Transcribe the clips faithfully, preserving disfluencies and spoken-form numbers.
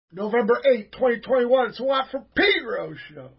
November eighth, twenty twenty-one. It's a Watt from Pedro show.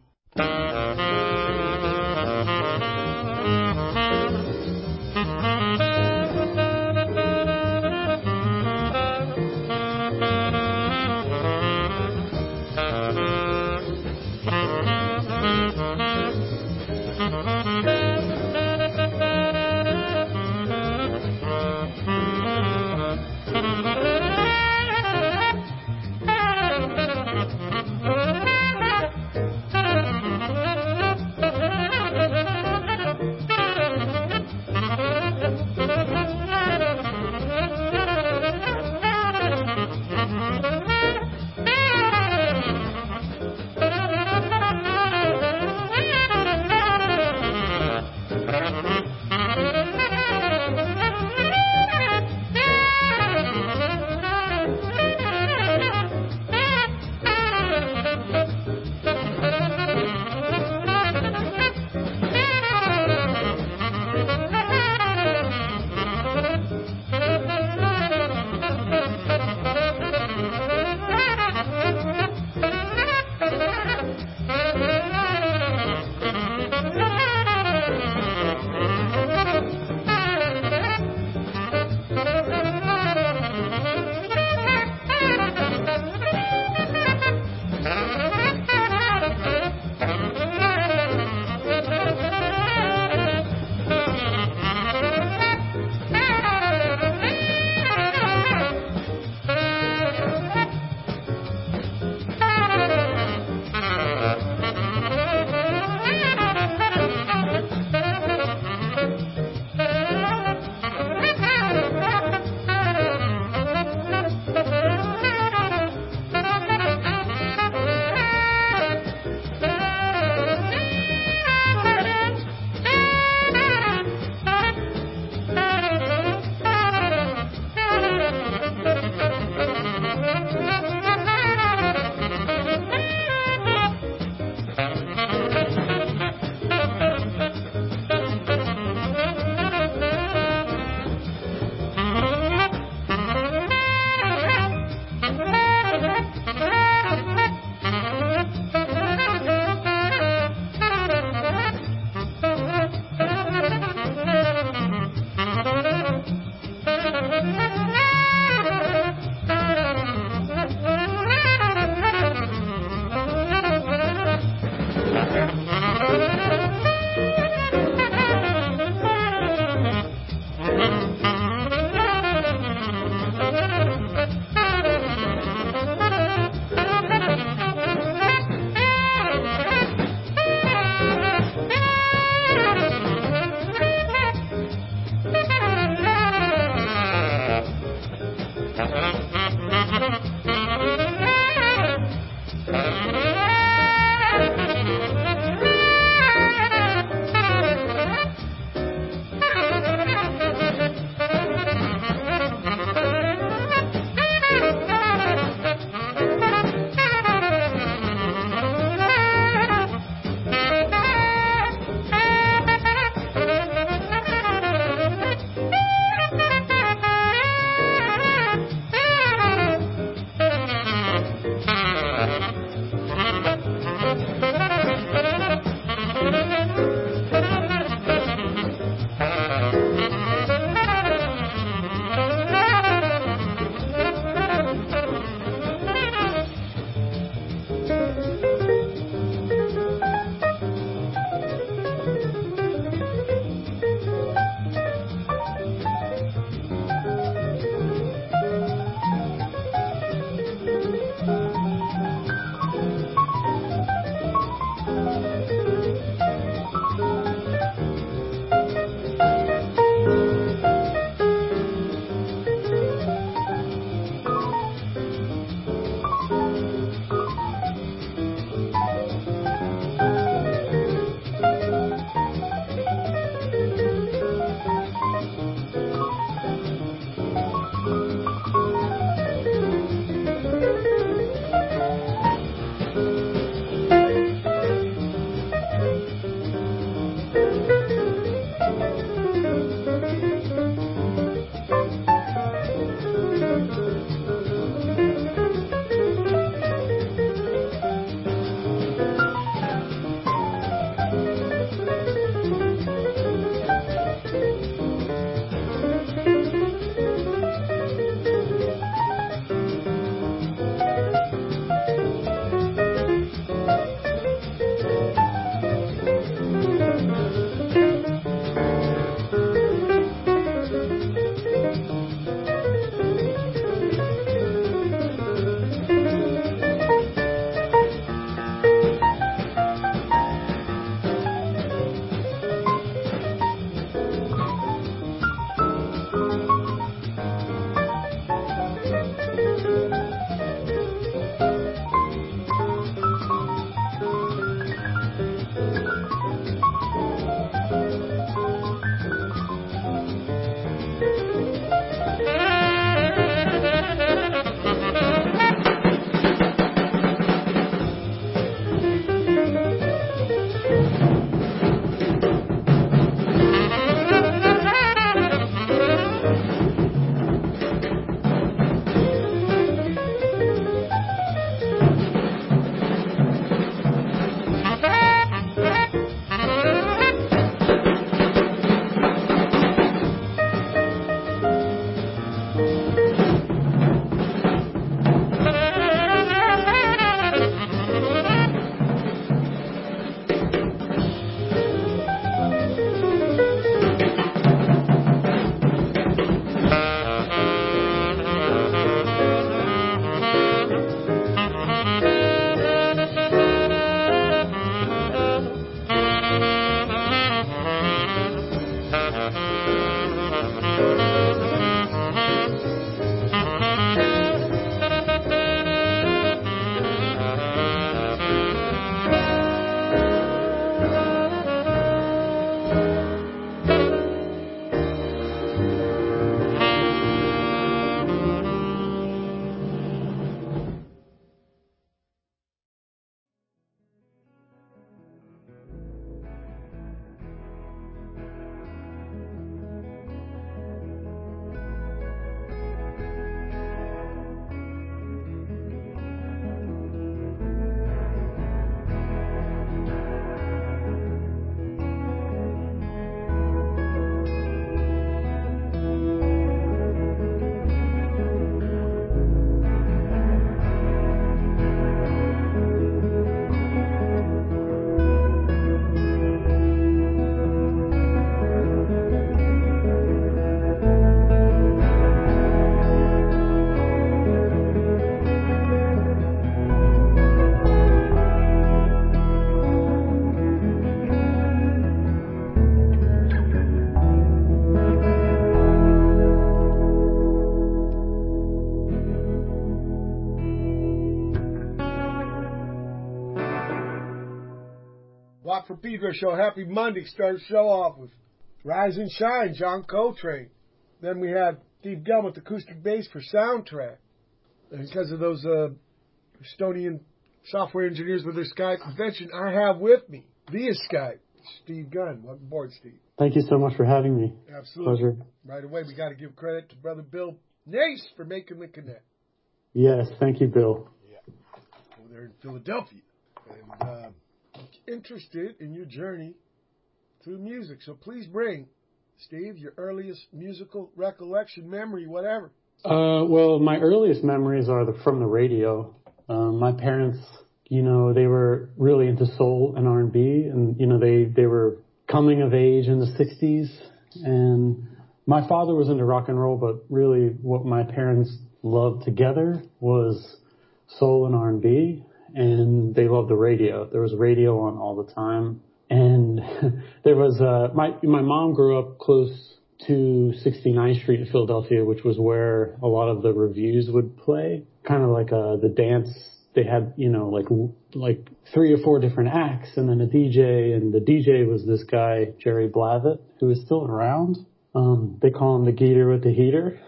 Watt from Pedro show. Happy Monday. Start the show off with Rise and Shine, John Coltrane. Then we had Steve Gunn with acoustic bass for Soundtrack. And because of those uh, Estonian software engineers with their Skype convention, I have with me, via Skype, Steve Gunn. Welcome aboard, Steve. Thank you so much for having me. Absolutely. Pleasure. Right away, we got to give credit to Brother Bill Nace for making the connect. Yes, thank you, Bill. Yeah. Over there in Philadelphia. And uh, interested in your journey through music. So please bring, Steve, your earliest musical recollection, memory, whatever. Uh, well, my earliest memories are the, from the radio. Um, my parents, you know, they were really into soul and R and B, and, you know, they, they were coming of age in the sixties. And my father was into rock and roll, but really what my parents loved together was soul and R and B, and they loved the radio. There was radio on all the time. And there was, uh, my, my mom grew up close to sixty-ninth Street in Philadelphia, which was where a lot of the reviews would play. Kind of like, uh, the dance. They had, you know, like, like three or four different acts and then a D J, and the D J was this guy, Jerry Blavat, who is still around. Um, they call him the Geeter with the Heater.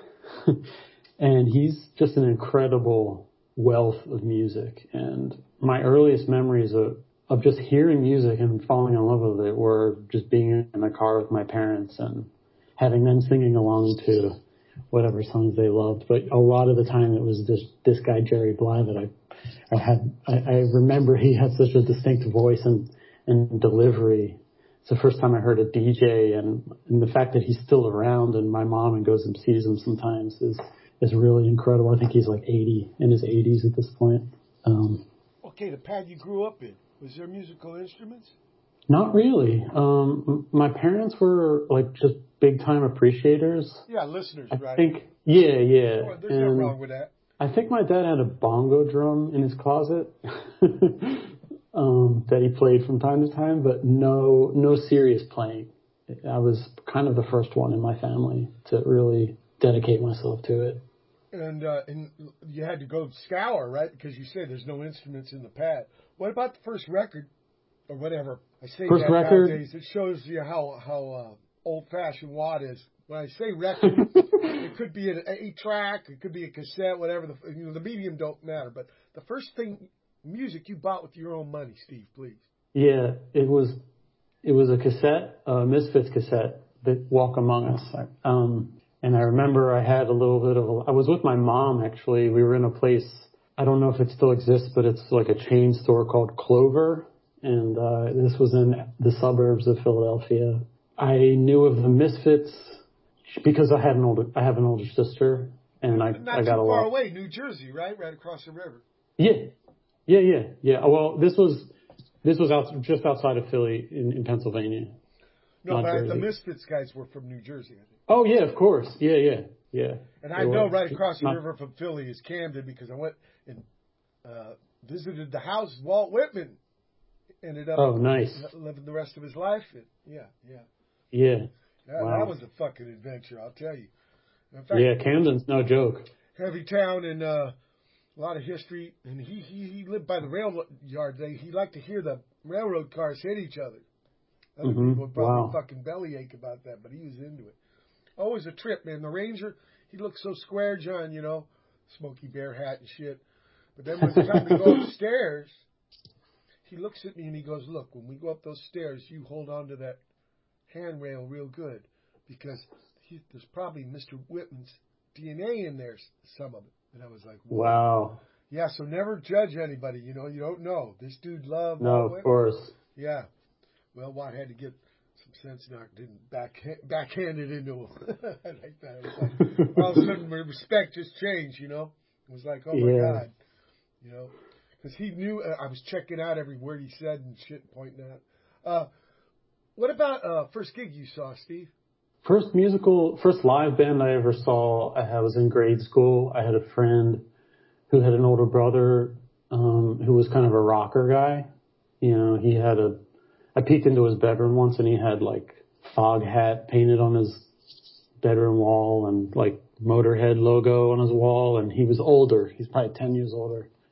And he's just an incredible wealth of music. And my earliest memories of, of just hearing music and falling in love with it were just being in the car with my parents and having them singing along to whatever songs they loved. But a lot of the time it was this, this guy, Jerry Blavat. I, I had, I, I remember he had such a distinct voice and, and delivery. It's the first time I heard a D J, and, and the fact that he's still around and my mom and goes and sees him sometimes is, is really incredible. I think he's like eighty, in his eighties at this point. Um, okay, the pad you grew up in, was there musical instruments? Not really. Um, my parents were like just big time appreciators. Yeah, listeners, I right? think, yeah, yeah. Oh, there's and nothing wrong with that. I think my dad had a bongo drum in his closet um, that he played from time to time, but no, no serious playing. I was kind of the first one in my family to really dedicate myself to it. And, uh, and you had to go scour, right? Because you say there's no instruments in the pad. What about the first record or whatever? I say first that record, nowadays. It shows you how how uh, old-fashioned Watt is. When I say record, it could be an eight-track, it could be a cassette, whatever. The you know the medium don't matter. But the first thing, music you bought with your own money, Steve, please. Yeah, it was it was a cassette, a Misfits cassette, that Walk Among Us. Um, and I remember I had a little bit of a, I was with my mom, actually. We were in a place, I don't know if it still exists, but it's like a chain store called Clover. And uh, this was in the suburbs of Philadelphia. I knew of the Misfits because I had an older, I have an older sister, and I, Not I got too a far lot. away, New Jersey, right? Right across the river. Yeah, yeah, yeah, yeah. Well, this was this was out just outside of Philly in, in Pennsylvania. No, but the Misfits guys were from New Jersey, I think. Oh yeah, of course. Yeah, yeah, yeah. And I know were. right across the Not, river from Philly is Camden, because I went and uh, visited the house Walt Whitman ended up oh, nice. living the rest of his life in. Yeah, yeah. Yeah. That, wow. that was a fucking adventure, I'll tell you. In fact, yeah, Camden's no joke. Heavy town and uh, a lot of history. And he, he, he lived by the rail yard. They, he liked to hear the railroad cars hit each other. Other mm-hmm. people would probably wow. fucking bellyache about that, but he was into it. Always a trip, man. The Ranger, he looked so square, John, you know, Smokey Bear hat and shit. But then when it's time to go upstairs, he looks at me and he goes, look, when we go up those stairs, you hold on to that handrail real good, because he, there's probably Mister Whitman's D N A in there, some of it. And I was like, whoa. Wow. Yeah, so never judge anybody, you know, you don't know. This dude loved No, Walt of Whitman. course. Yeah. Well, Watt had to get some sense knocked in, back, backhanded into him. I like that. It was like, all of a sudden, my respect just changed, you know. It was like, oh, my yeah. God. You know, because he knew uh, I was checking out every word he said and shit, pointing out. Uh, what about uh, first gig you saw, Steve? First musical, first live band I ever saw, I was in grade school. I had a friend who had an older brother um, who was kind of a rocker guy. You know, he had a, I peeked into his bedroom once and he had like Fog Hat painted on his bedroom wall and like Motorhead logo on his wall, and he was older. He's probably ten years older.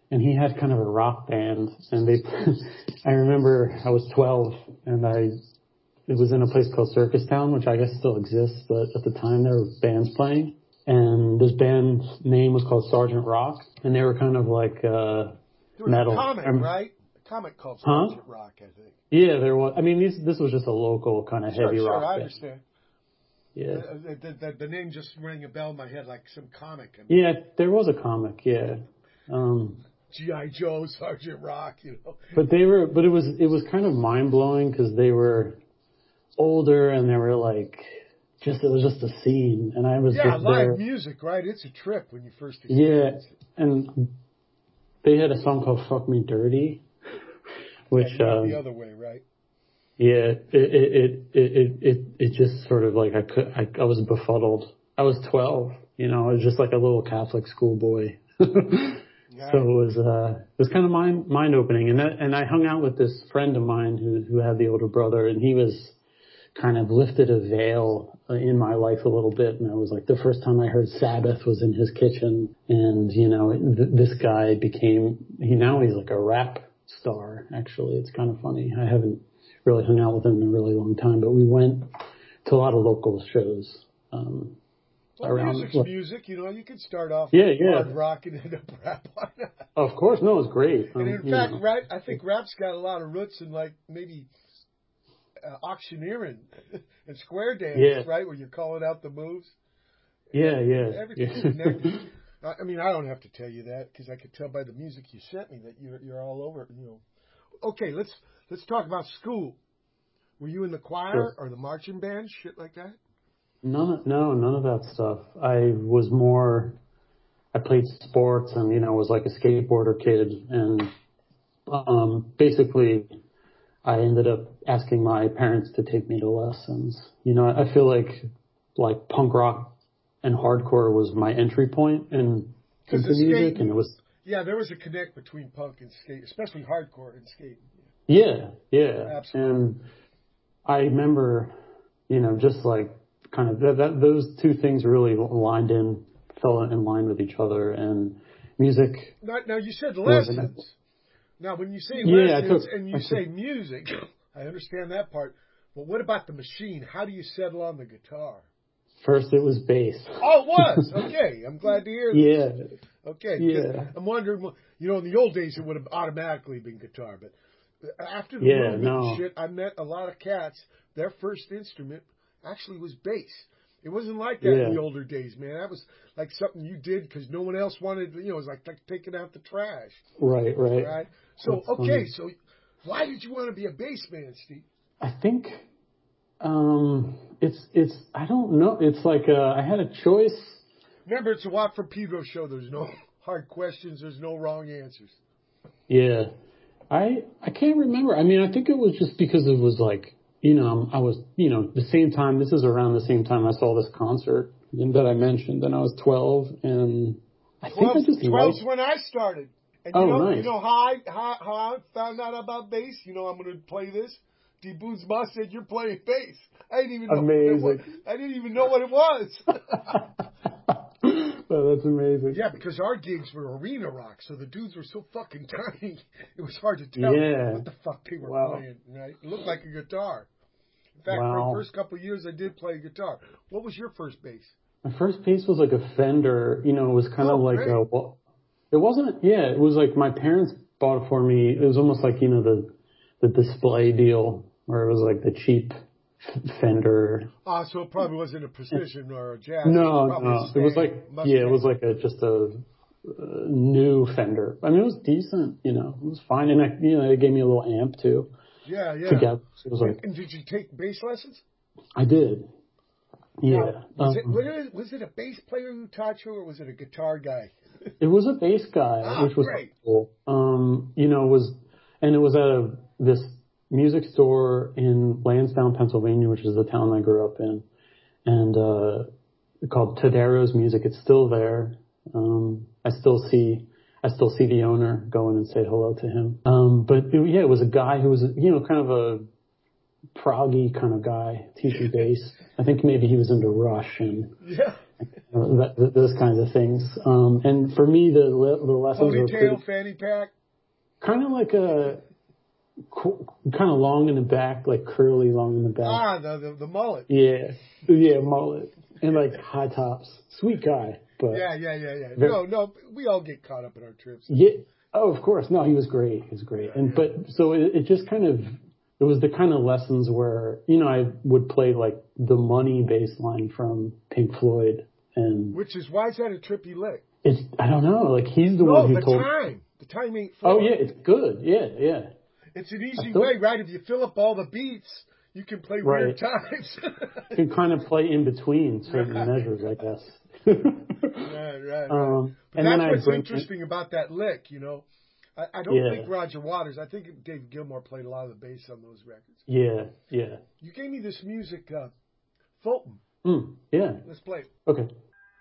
and he had kind of a rock band, and they, I remember I was twelve, and I, it was in a place called Circus Town, which I guess still exists, but at the time there were bands playing, and this band's name was called Sergeant Rock, and they were kind of like, uh, there was metal. a comic, um, right? A comic called huh? Sergeant Rock, I think. Yeah, there was, I mean, this, this was just a local kind of Sure, heavy sure, rock I band. understand. Yeah. Uh, the, the, the name just rang a bell in my head like some comic. I mean, Yeah, there was a comic, yeah. Um, G I. Joe, Sergeant Rock, you know. but they were, but it was, it was kind of mind blowing because they were older and they were like, just, it was just a scene. And I was Yeah, just live there. music, right? It's a trip when you first Yeah. experience it. And they had a song called Fuck Me Dirty, which, yeah, not um, the other way, right? yeah, it, it, it, it, it, it just sort of like, I could, I, I was befuddled. I was twelve, you know, I was just like a little Catholic schoolboy. Yeah. So it was, uh, it was kind of mind, mind opening. And that, and I hung out with this friend of mine who, who had the older brother, and he was kind of lifted a veil in my life a little bit. And I was like, the first time I heard Sabbath was in his kitchen. And, you know, th- this guy became, he now he's like a rap star, actually. It's kind of funny. I haven't really hung out with him in a really long time, but we went to a lot of local shows. Um, Well, around music's what, music, you know. You could start off yeah, with yeah. hard rock and end up rap. Of course, no, it's great. And Um, in you fact, know. rap, I think rap's got a lot of roots in like maybe uh, auctioneering and square dance, Yeah. right, where you're calling out the moves. Yeah, yeah. Everything's yeah. connected. I I mean, I don't have to tell you that because I could tell by the music you sent me that you're you're all over. You know. Okay, let's let's talk about school. Were you in the choir Sure. or the marching band, shit like that? None, of- no, none of that stuff. I was more, I played sports and, you know, was like a skateboarder kid. And, um, basically I ended up asking my parents to take me to lessons. You know, I feel like, like punk rock and hardcore was my entry point in, into music. Skate, and it was, yeah, there was a connect between punk and skate, especially hardcore and skate. yeah, yeah. Absolutely. And I remember, you know, just like, kind of that, that those two things really aligned in, fell in line with each other, and music. Now, now you said was an- lessons. Now, when you say Yeah, I lessons took- and you I say took- music, I understand that part. But what about the machine? How do you settle on the guitar? First, it was bass. Oh, it was. Okay, I'm glad to hear this. Yeah, Okay, because yeah, I'm wondering, you know, in the old days it would have automatically been guitar, but after the Yeah, movement no. and shit, I met a lot of cats. Their first instrument actually was bass. It wasn't like that in Yeah. the older days, man. That was like something you did because no one else wanted. You know, it was like, like taking out the trash. right, right. Right. So That's okay, funny. so why did you want to be a bass man, Steve? I think um, it's it's I don't know. It's like uh, I had a choice. Remember, it's a Walk from Pedro show. There's no hard questions. There's no wrong answers. Yeah, I I can't remember. I mean, I think it was just because it was like, you know, I was, you know, the same time, this is around the same time I saw this concert that I mentioned, and I was twelve, and I think I just twelve's liked, when I started. And Oh, you know, nice. you know how I, how, how I found out about bass? You know, I'm going to play this. D. Boots Boss said, you're playing bass. I didn't even know what it was. Amazing. I didn't even know what it was. Oh, that's amazing. Yeah, because our gigs were arena rock, so the dudes were so fucking tiny, it was hard to tell Yeah. what the fuck they were Wow. playing. Right? It looked like a guitar. In fact, for Wow. the first couple of years, I did play guitar. What was your first bass? My first bass was like a Fender, you know, it was kind Oh, of like great. a, well, it wasn't, yeah, it was like my parents bought it for me. It was almost like, you know, the, the display deal where it was like the cheap Fender. Ah, so it probably wasn't a Precision or a Jazz. No, it was probably no, a it was Stang, like, Mustang. yeah, it was like a, just a, uh new Fender. I mean, it was decent, you know, it was fine. And I, you know, they gave me a little amp too. Yeah, yeah. Together. So it was And, like, and did you take bass lessons? I did. Yeah. Now, was, it, Um, was, it, was it a bass player who taught you, or was it a guitar guy? It was a bass guy, Ah, which was great. cool. Um, you know, it was, and it was at a, this music store in Lansdowne, Pennsylvania, which is the town I grew up in, and uh, called Tadero's Music. It's still there. Um, I still see, I still see the owner go in and say hello to him. Um, but it, yeah, it was a guy who was, you know, kind of a proggy kind of guy teaching bass. I think maybe he was into Rush and Yeah. that, that, those kinds of things. Um, and for me, the the lessons were ponytail, fanny pack, kind of like a kind of long in the back, like curly, long in the back. Ah, the the, the mullet. Yeah, yeah, mullet, and like high tops. Sweet guy, but yeah, yeah, yeah, yeah. Very, no, no, we all get caught up in our trips. Yeah. Oh, of course. No, he was great. He was great. Yeah, and yeah. but so it, it just kind of it was the kind of lessons where you know I would play like the Money bass line from Pink Floyd, and which is why is that a trippy lick? It's I don't know. Like he's the no, one who the told. time. The time ain't. Oh yeah, it's good. Yeah, yeah. It's an easy way, right? If you fill up all the beats, you can play right. weird times. You can kind of play in between certain right. measures, I guess. right, right, right. Um, but and that's then what's bring, interesting about that lick, you know. I, I don't yeah. think Roger Waters. I think Dave Gilmour played a lot of the bass on those records. Yeah, yeah. You gave me this music, uh, Fulton. Mm, yeah. Let's play it. Okay.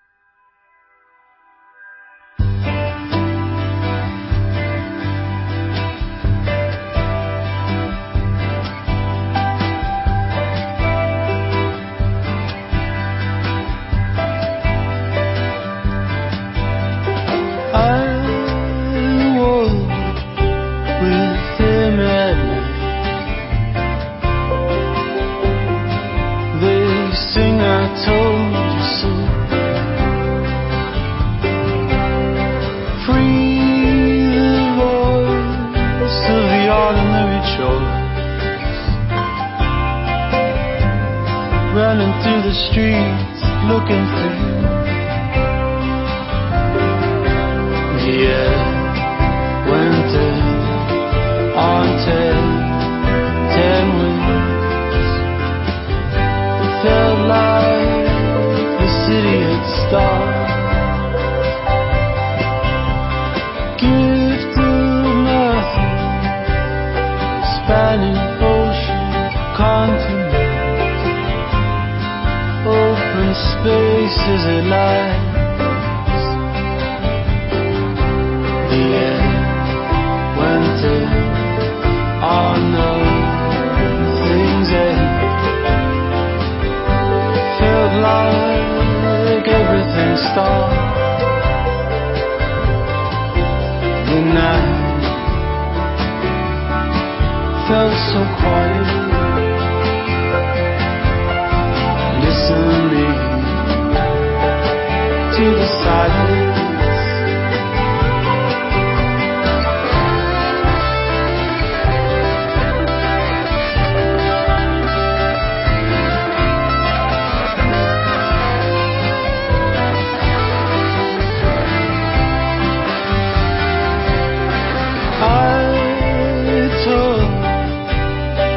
Running through the streets looking for you. Yeah, winter on ten, ten wings. Felt like the city had stopped. Gift of nothing, spanning ocean, continent. Open spaces at light. The end went in. Oh no, things end. Felt like everything stopped. The night felt so quiet. Listening to the silence. I took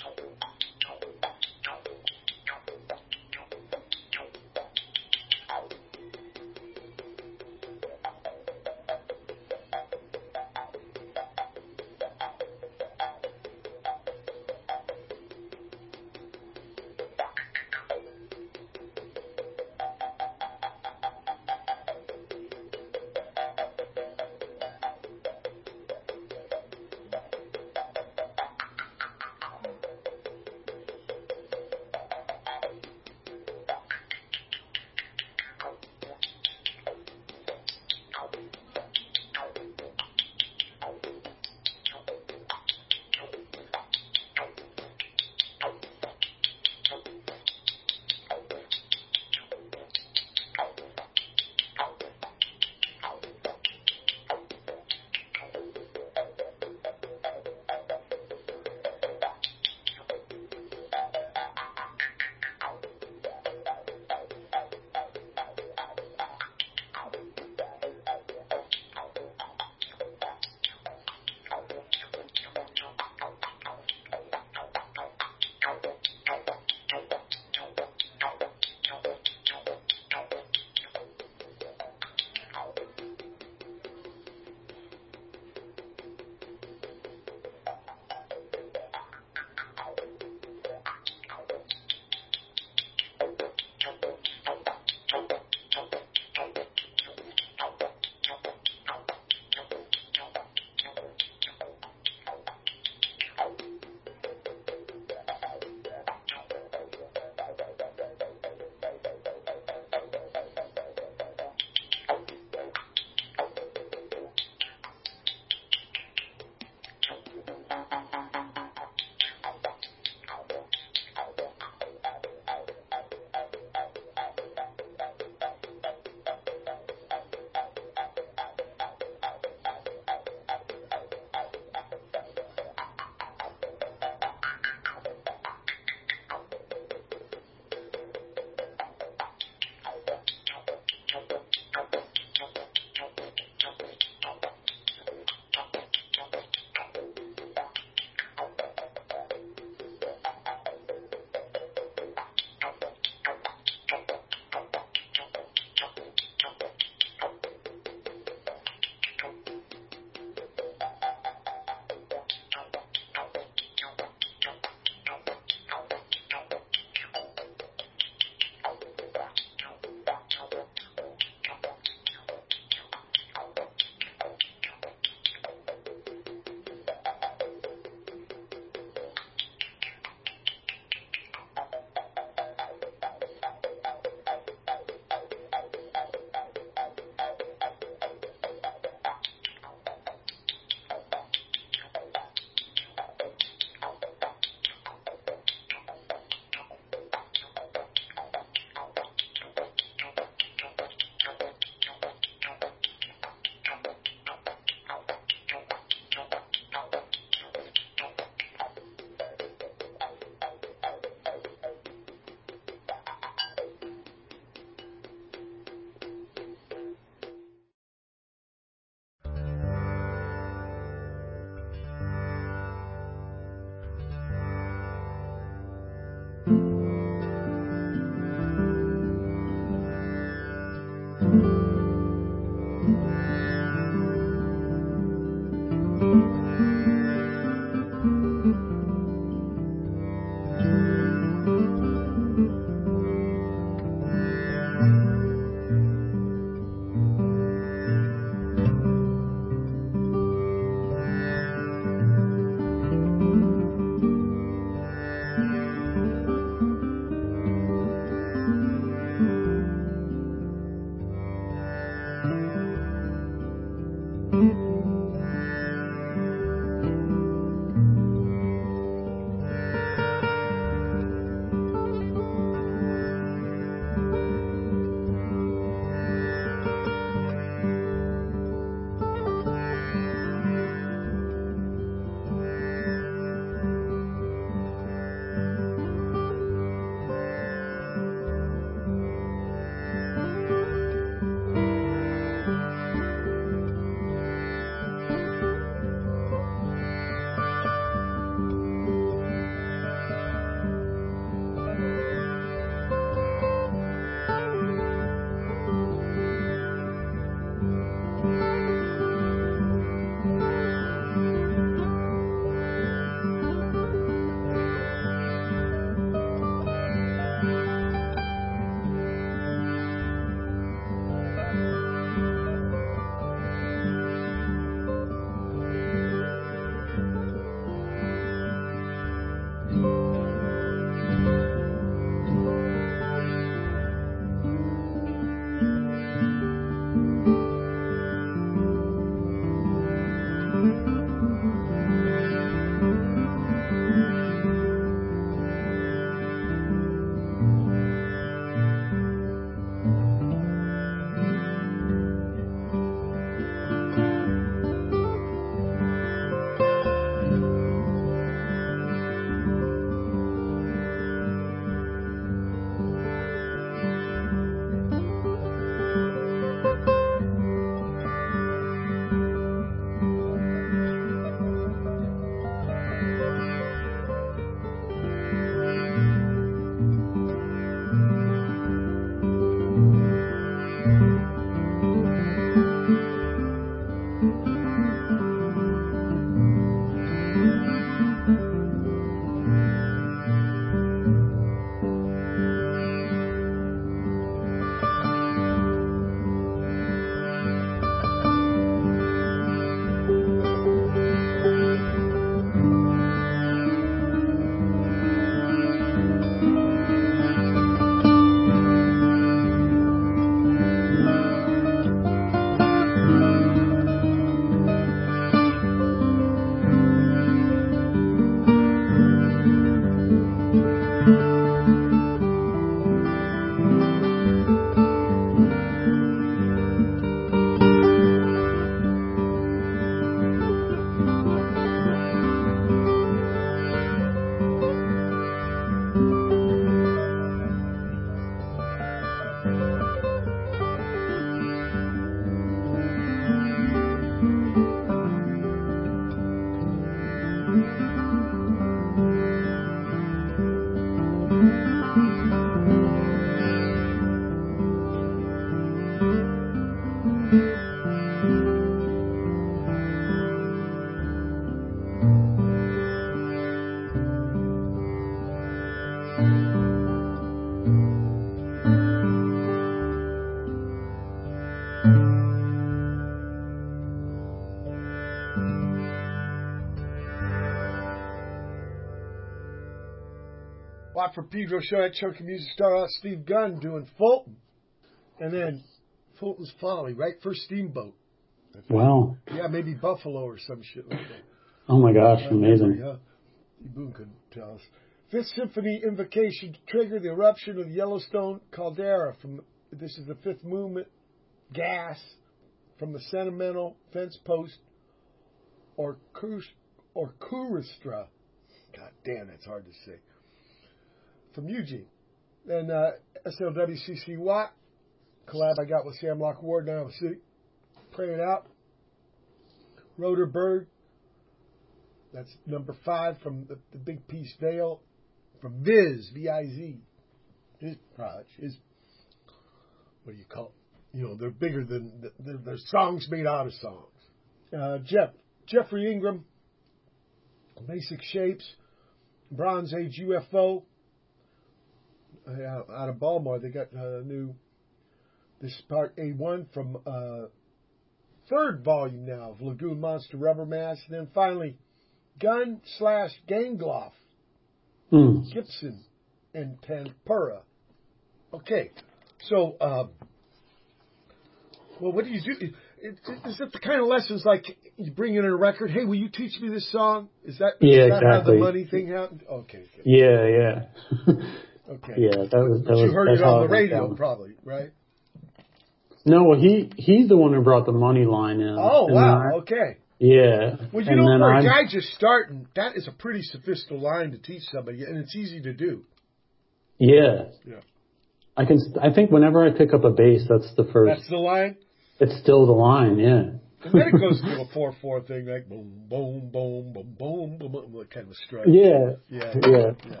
Watt from Pedro show that chunky music started out Steve Gunn doing Fulton. And then Fulton's Folly, right? First Steamboat. Wow. Yeah, maybe Buffalo or some shit like that. Oh my gosh, I amazing. Remember, yeah. Steve Boone could tell us. Fifth Symphony Invocation to trigger the eruption of the Yellowstone caldera. From this is the fifth movement. Gas from the Sentimental Fence Post or Orchestra. God damn, that's hard to say. From Eugene. Then uh, S L W C C Watt. Collab I got with Sam Lock Ward down in the city. Pray It Out. Rotor Bird. That's number five from the, the Big Piece Veil. From Viz, V I Z. His project. His, what do you call it? You know, they're bigger than, they're, they're songs made out of songs. Uh, Jeff, Jeffrey Ingram. Basic Shapes. Bronze Age U F O. Uh, out of Baltimore, they got a uh, new, this is part A one from uh, third volume now of Lagoon Monster Rubber Mask. And then finally, Gun slash Gangloff. Mm. Gibson and Tempura. Okay, so, um, well, what do you do? Is it the kind of lessons like you bring in a record? Hey, will you teach me this song? Is that, yeah, is that exactly. how the money thing happened? Okay. okay. Yeah, yeah. Okay. Yeah, that was. That but you was, heard it on the radio, probably, right? No, well, he he's the one who brought the money line in. Oh wow! I, okay. Yeah. Well, you and know, for a I'm, guy just starting, that is a pretty sophisticated line to teach somebody, and it's easy to do. Yeah. Yeah. I can. I think whenever I pick up a bass, that's the first. That's the line. It's still the line, yeah. And then it goes to a four four thing, like boom, boom, boom, boom, boom, boom, boom, kind of a strike. Yeah. Yeah. Yeah. yeah.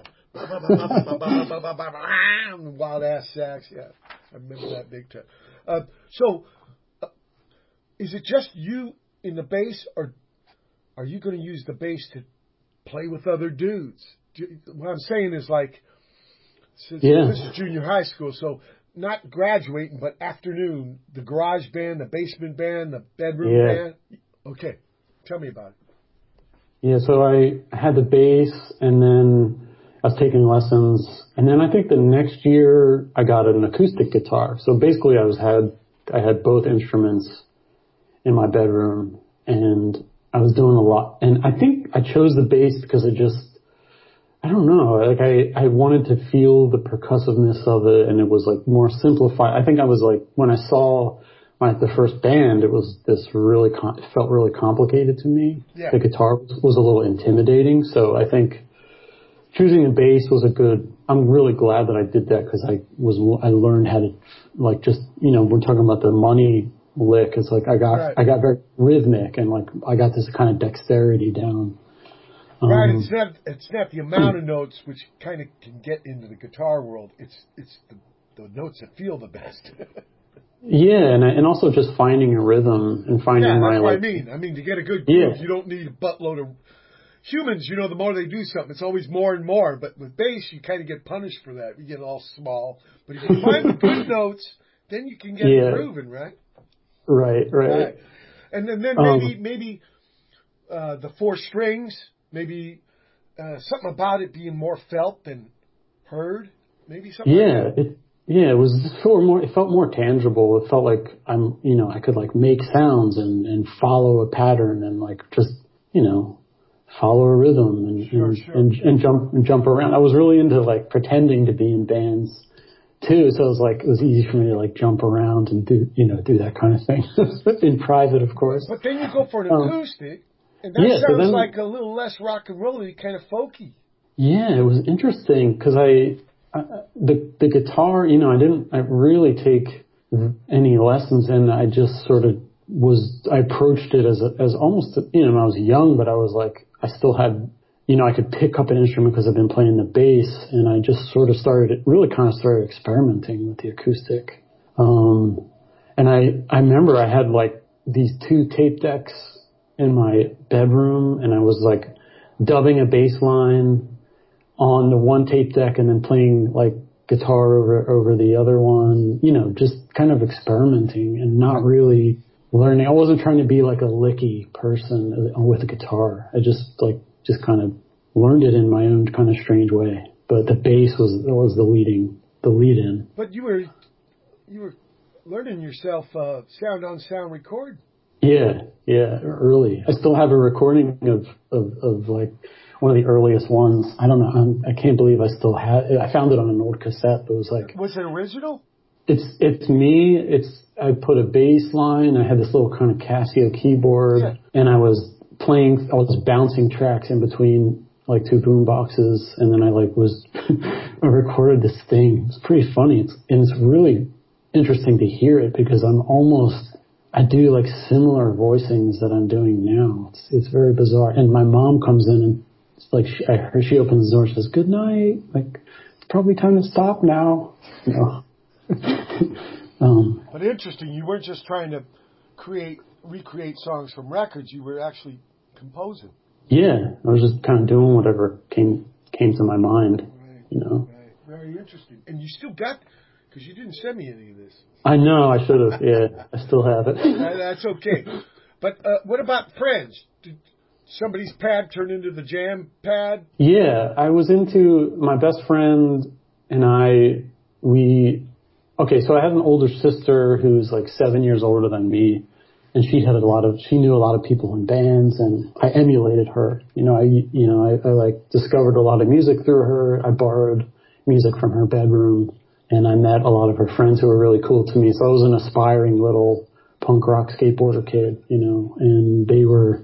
Wild ass sax, yeah. I remember that big time. Uh, so, uh, is it just you in the bass, or are you going to use the bass to play with other dudes? Do, what I'm saying is like, since yeah. this is junior high school, so not graduating, but afternoon, the garage band, the basement band, the bedroom yeah. band. Okay, tell me about it. Yeah, so I had the bass, and then I was taking lessons, and then I think the next year I got an acoustic guitar. So basically, I was had I had both instruments in my bedroom, and I was doing a lot. And I think I chose the bass because it just I don't know, like I I wanted to feel the percussiveness of it, and it was like more simplified. I think I was like when I saw my the first band, it was this really com- it felt really complicated to me. Yeah. The guitar was, was a little intimidating, so I think choosing a bass was a good. I'm really glad that I did that because I was I learned how to like just you know we're talking about the money lick. It's like I got right. I got very rhythmic and like I got this kind of dexterity down. Um, right, it's not it's not the amount of notes which kind of can get into the guitar world. It's it's the, the notes that feel the best. yeah, and and also just finding a rhythm and finding yeah, my that's what like. I mean. I mean to get a good groove, yeah. you don't need a buttload of humans. You know, the more they do something, it's always more and more. But with bass, you kind of get punished for that. You get all small. But if you find the good notes, then you can get yeah. grooving, right? Right, right. Right. And then, then maybe um, maybe uh, the four strings. Maybe uh, something about it being more felt than heard. Maybe something. Yeah, like that. it yeah it was it felt more it felt more tangible. It felt like I'm you know I could like make sounds and, and follow a pattern and like just you know follow a rhythm and sure, and, sure. and and jump and jump around. I was really into like pretending to be in bands too, so it was like it was easy for me to like jump around and do you know do that kind of thing in private, of course. But then you go for an um, acoustic. And that yeah, sounds so then, like a little less rock and rolly, kind of folky. Yeah, it was interesting because I, I the the guitar, you know, I didn't I really take any lessons, and I just sort of was I approached it as a, as almost you know I was young, but I was like I still had you know I could pick up an instrument because I've been playing the bass, and I just sort of started really kind of started experimenting with the acoustic. Um, and I I remember I had like these two tape decks in my bedroom, and I was like dubbing a bass line on the one tape deck and then playing like guitar over over the other one, you know, just kind of experimenting and not really learning. I wasn't trying to be like a licky person with a guitar. I just like just kind of learned it in my own kind of strange way. but the bass was was the leading the lead in. But you were you were learning yourself uh, sound on sound record. Yeah, yeah, early. I still have a recording of, of, of like one of the earliest ones. I don't know. I'm, I can't believe I still have it. I found it on an old cassette that was like. Was it original? It's it's me. It's I put a bass line. I had this little kind of Casio keyboard, yeah. and I was playing. I was bouncing tracks in between like two boom boxes, and then I like was I recorded this thing. It's pretty funny. It's and it's really interesting to hear it because I'm almost. I do like similar voicings that I'm doing now. It's it's very bizarre. And my mom comes in and it's like she, I heard she opens the door and says, "Good night. Like it's probably time to stop now." You know. um, but interesting. You weren't just trying to create recreate songs from records. You were actually composing. Yeah, I was just kind of doing whatever came came to my mind. Right, you know. Right. Very interesting. And you still got because you didn't send me any of this. I know, I should have. Yeah, I still have it. That's okay. But uh, what about friends? Did somebody's pad turn into the jam pad? Yeah, I was into my best friend and I. We okay. So I had an older sister who's like seven years older than me, and she had a lot of. She knew a lot of people in bands, and I emulated her. You know, I you know I, I like discovered a lot of music through her. I borrowed music from her bedroom. And I met a lot of her friends who were really cool to me. So I was an aspiring little punk rock skateboarder kid, you know, and they were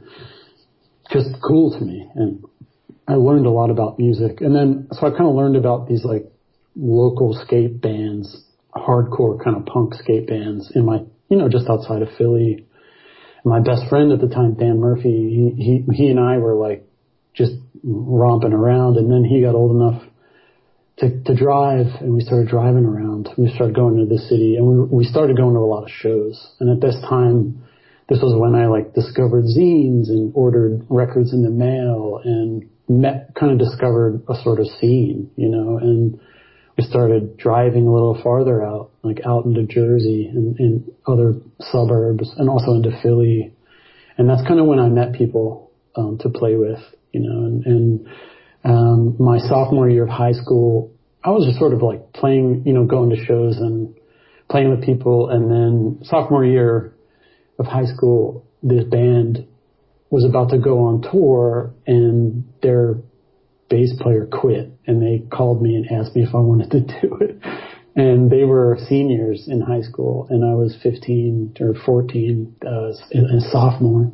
just cool to me. And I learned a lot about music. And then, so I kind of learned about these like local skate bands, hardcore kind of punk skate bands in my, you know, just outside of Philly. My best friend at the time, Dan Murphy, he, he, he and I were like just romping around. And then he got old enough To, to drive, and we started driving around. We started going to the city, and we we started going to a lot of shows. And at this time, this was when I like discovered zines and ordered records in the mail, and met kind of discovered a sort of scene, you know. And we started driving a little farther out, like out into Jersey and, and other suburbs, and also into Philly. And that's kind of when I met people um, to play with, you know, and. and Um, my sophomore year of high school, I was just sort of like playing, you know, going to shows and playing with people. And then sophomore year of high school, this band was about to go on tour and their bass player quit. And they called me and asked me if I wanted to do it. And they were seniors in high school and I was fifteen or fourteen, uh, a sophomore.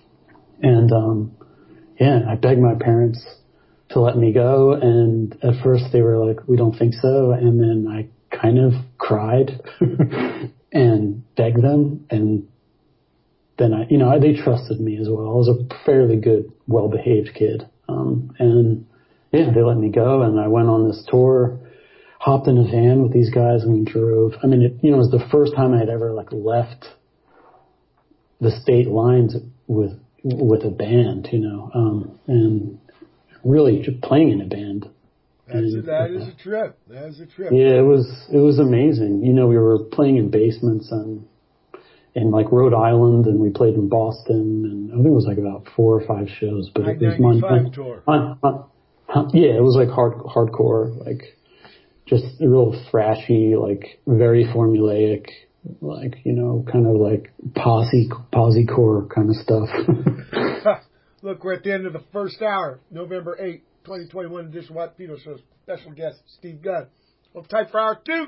And, um, yeah, I begged my parents to let me go, and at first they were like, we don't think so, and then I kind of cried and begged them, and then I, you know, they trusted me as well. I was a fairly good, well-behaved kid, um, and yeah, they let me go, and I went on this tour, hopped in a van with these guys, and we drove. I mean, it, you know, it was the first time I had ever like left the state lines with with a band, you know, um, and really playing in a band. That's a, that is a trip. That is a trip. Yeah, it was it was amazing. You know, we were playing in basements and in like Rhode Island, and we played in Boston, and I think it was like about four or five shows. But it was my tour. Uh, uh, uh, yeah, it was like hard hardcore, like just real thrashy, like very formulaic, like you know, kind of like posse posse-core kind of stuff. Look, we're at the end of the first hour, November eighth, twenty twenty-one edition Watt Pedro Show. Special guest, Steve Gunn. Hold tight for hour two.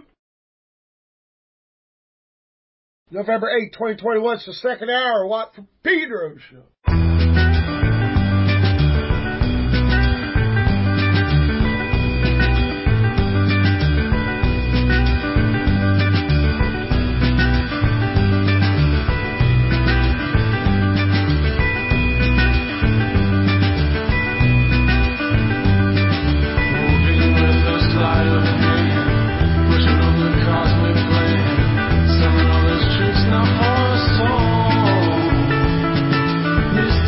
November eighth, twenty twenty-one, it's the second hour, Watt from Pedro Show. This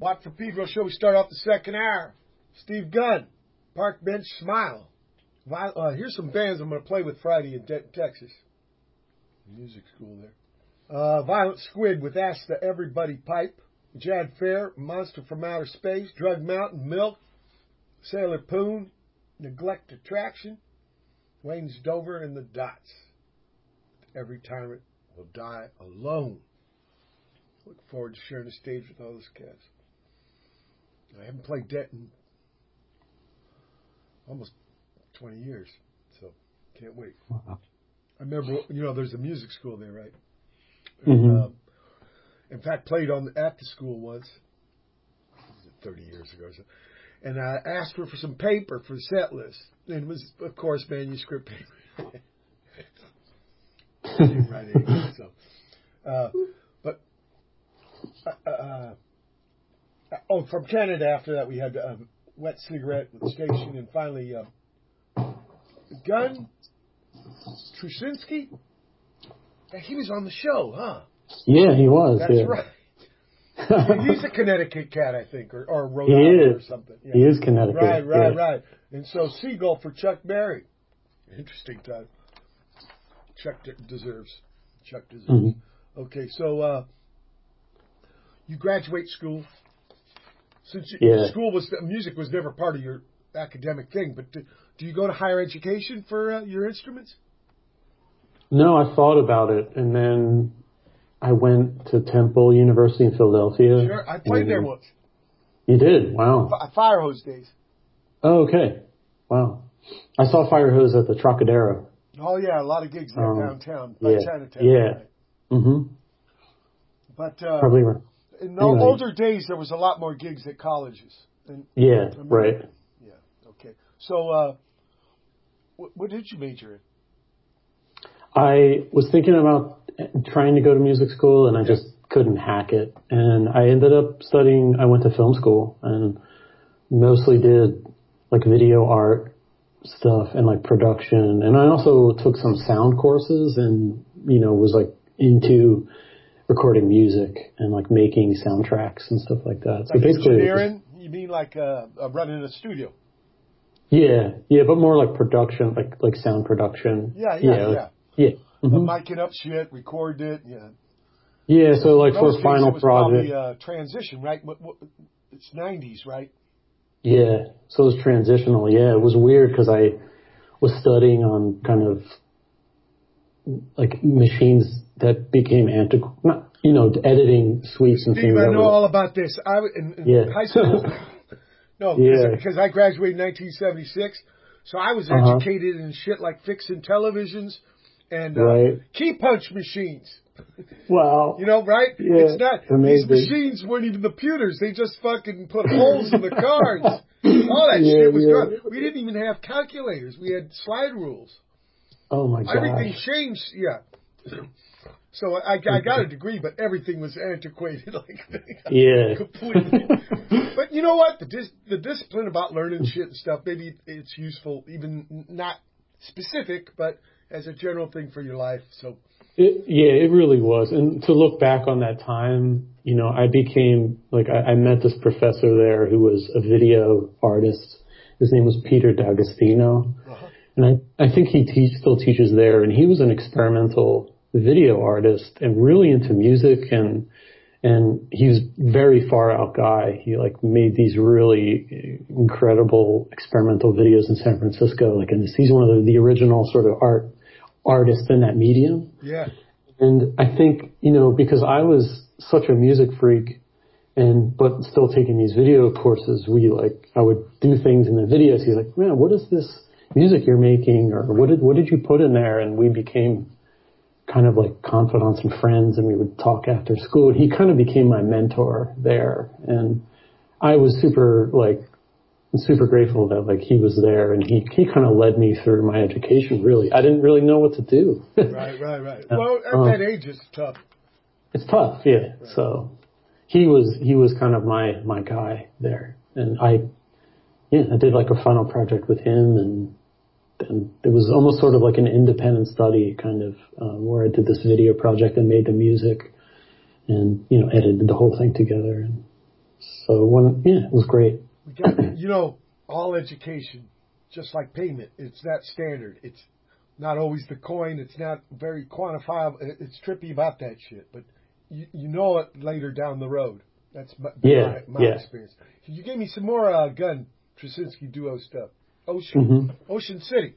Watford Pedro Show. We start off the second hour. Steve Gunn, Park Bench Smile. Uh, here's some bands I'm going to play with Friday in Denton, Texas. Music school there. Uh, Violent Squid with Ask the Everybody Pipe. Jad Fair, Monster from Outer Space. Drug Mountain, Milk. Sailor Poon, Neglect Attraction. Wayne's Dover and the Dots. Every Tyrant Will Die Alone. Look forward to sharing the stage with all those cats. I haven't played Denton almost twenty years, so can't wait. Wow. I remember, you know, there's a music school there, right? Mm-hmm. And, uh, in fact, played on at the school once, thirty years ago or so, and I asked her for some paper for the set list. And it was, of course, manuscript paper. I didn't write anything, so. Uh, but, uh, uh, oh, from Canada after that we had um, Wet Cigarette Station, and finally uh, Gunn Trusinski. He was on the show, huh? Yeah, he was. That's yeah. right. He's a Connecticut cat, I think, or, or Rhode he Island is. or something. Yeah. He is Connecticut. Right, right, yeah. right. And so Seagull for Chuck Berry. Interesting time. Chuck de- deserves. Chuck deserves. Mm-hmm. Okay, so uh, you graduate school. Since you, yeah. school was music was never part of your academic thing, but do, do you go to higher education for uh, your instruments? No, I thought about it, and then I went to Temple University in Philadelphia. Sure, I played there once. You did? Wow. F- Fire Hose days. Oh, okay. Wow. I saw Fire Hose at the Trocadero. Oh, yeah, a lot of gigs there um, downtown, by yeah, Chinatown. Yeah. Right. Mm-hmm. But uh, Probably right. in the anyway. older days, there was a lot more gigs at colleges. And, yeah, I mean, right. Yeah, okay. So uh, what, what did you major in? I was thinking about trying to go to music school, and I just couldn't hack it. And I ended up studying, I went to film school and mostly did like video art stuff and like production. And I also took some sound courses and, you know, was like into recording music and like making soundtracks and stuff like that. Like so basically, engineering? You mean like uh, uh, running a studio? Yeah, yeah, but more like production, like like sound production. Yeah, yeah, yeah. Yeah. yeah. Mm-hmm. Uh, micing up shit, record it, yeah. Yeah, so like Those for a final it was project. Probably, uh, transition, right? What, what, it's nineties, right? Yeah, so it was transitional. Yeah, it was weird because I was studying on kind of like machines that became antiquated, not, you know, editing suites and Steve, things. I know were, all about this. I was in, in yeah. high school. No, yeah. because I graduated in nineteen seventy-six, so I was uh-huh. educated in shit like fixing televisions and uh, right. key punch machines. Wow. You know, right? Yeah, it's not, amazing. these machines weren't even the pewters. They just fucking put holes in the cards. All that yeah, shit was yeah. gone. We didn't even have calculators. We had slide rules. Oh my god. Everything changed, yeah. So I, I got a degree, but everything was antiquated, like yeah, completely. But you know what? The dis- the discipline about learning shit and stuff, maybe it's useful, even not specific, but as a general thing for your life. So. It, yeah, it really was. And to look back on that time, you know, I became, like, I, I met this professor there who was a video artist. His name was Peter D'Agostino. Uh-huh. And I, I think he te- still teaches there. And he was an experimental video artist and really into music. And, and he was very far out guy. He, like, made these really incredible experimental videos in San Francisco. Like, and he's one of the, the original sort of art artist in that medium. Yeah. And I think, you know, because I was such a music freak and, but still taking these video courses, we like, I would do things in the videos. He's like, man, what is this music you're making? Or what did, what did you put in there? And we became kind of like confidants and friends, and we would talk after school. And he kind of became my mentor there. And I was super like, I'm super grateful that like he was there, and he, he kind of led me through my education. Really, I didn't really know what to do. Right, right, right. Uh, Well, at um, that age, it's tough. It's tough, yeah. Right. So he was he was kind of my my guy there, and I yeah I did like a final project with him, and and it was almost sort of like an independent study kind of um, where I did this video project and made the music, and you know edited the whole thing together. And So when yeah, it was great. We got, you know, all education, just like payment, it's not standard. It's not always the coin. It's not very quantifiable. It's trippy about that shit, but you, you know it later down the road. That's my, Yeah, my, my yeah. experience. You gave me some more uh, Gun Trasinski duo stuff. Ocean, Mm-hmm. Ocean City.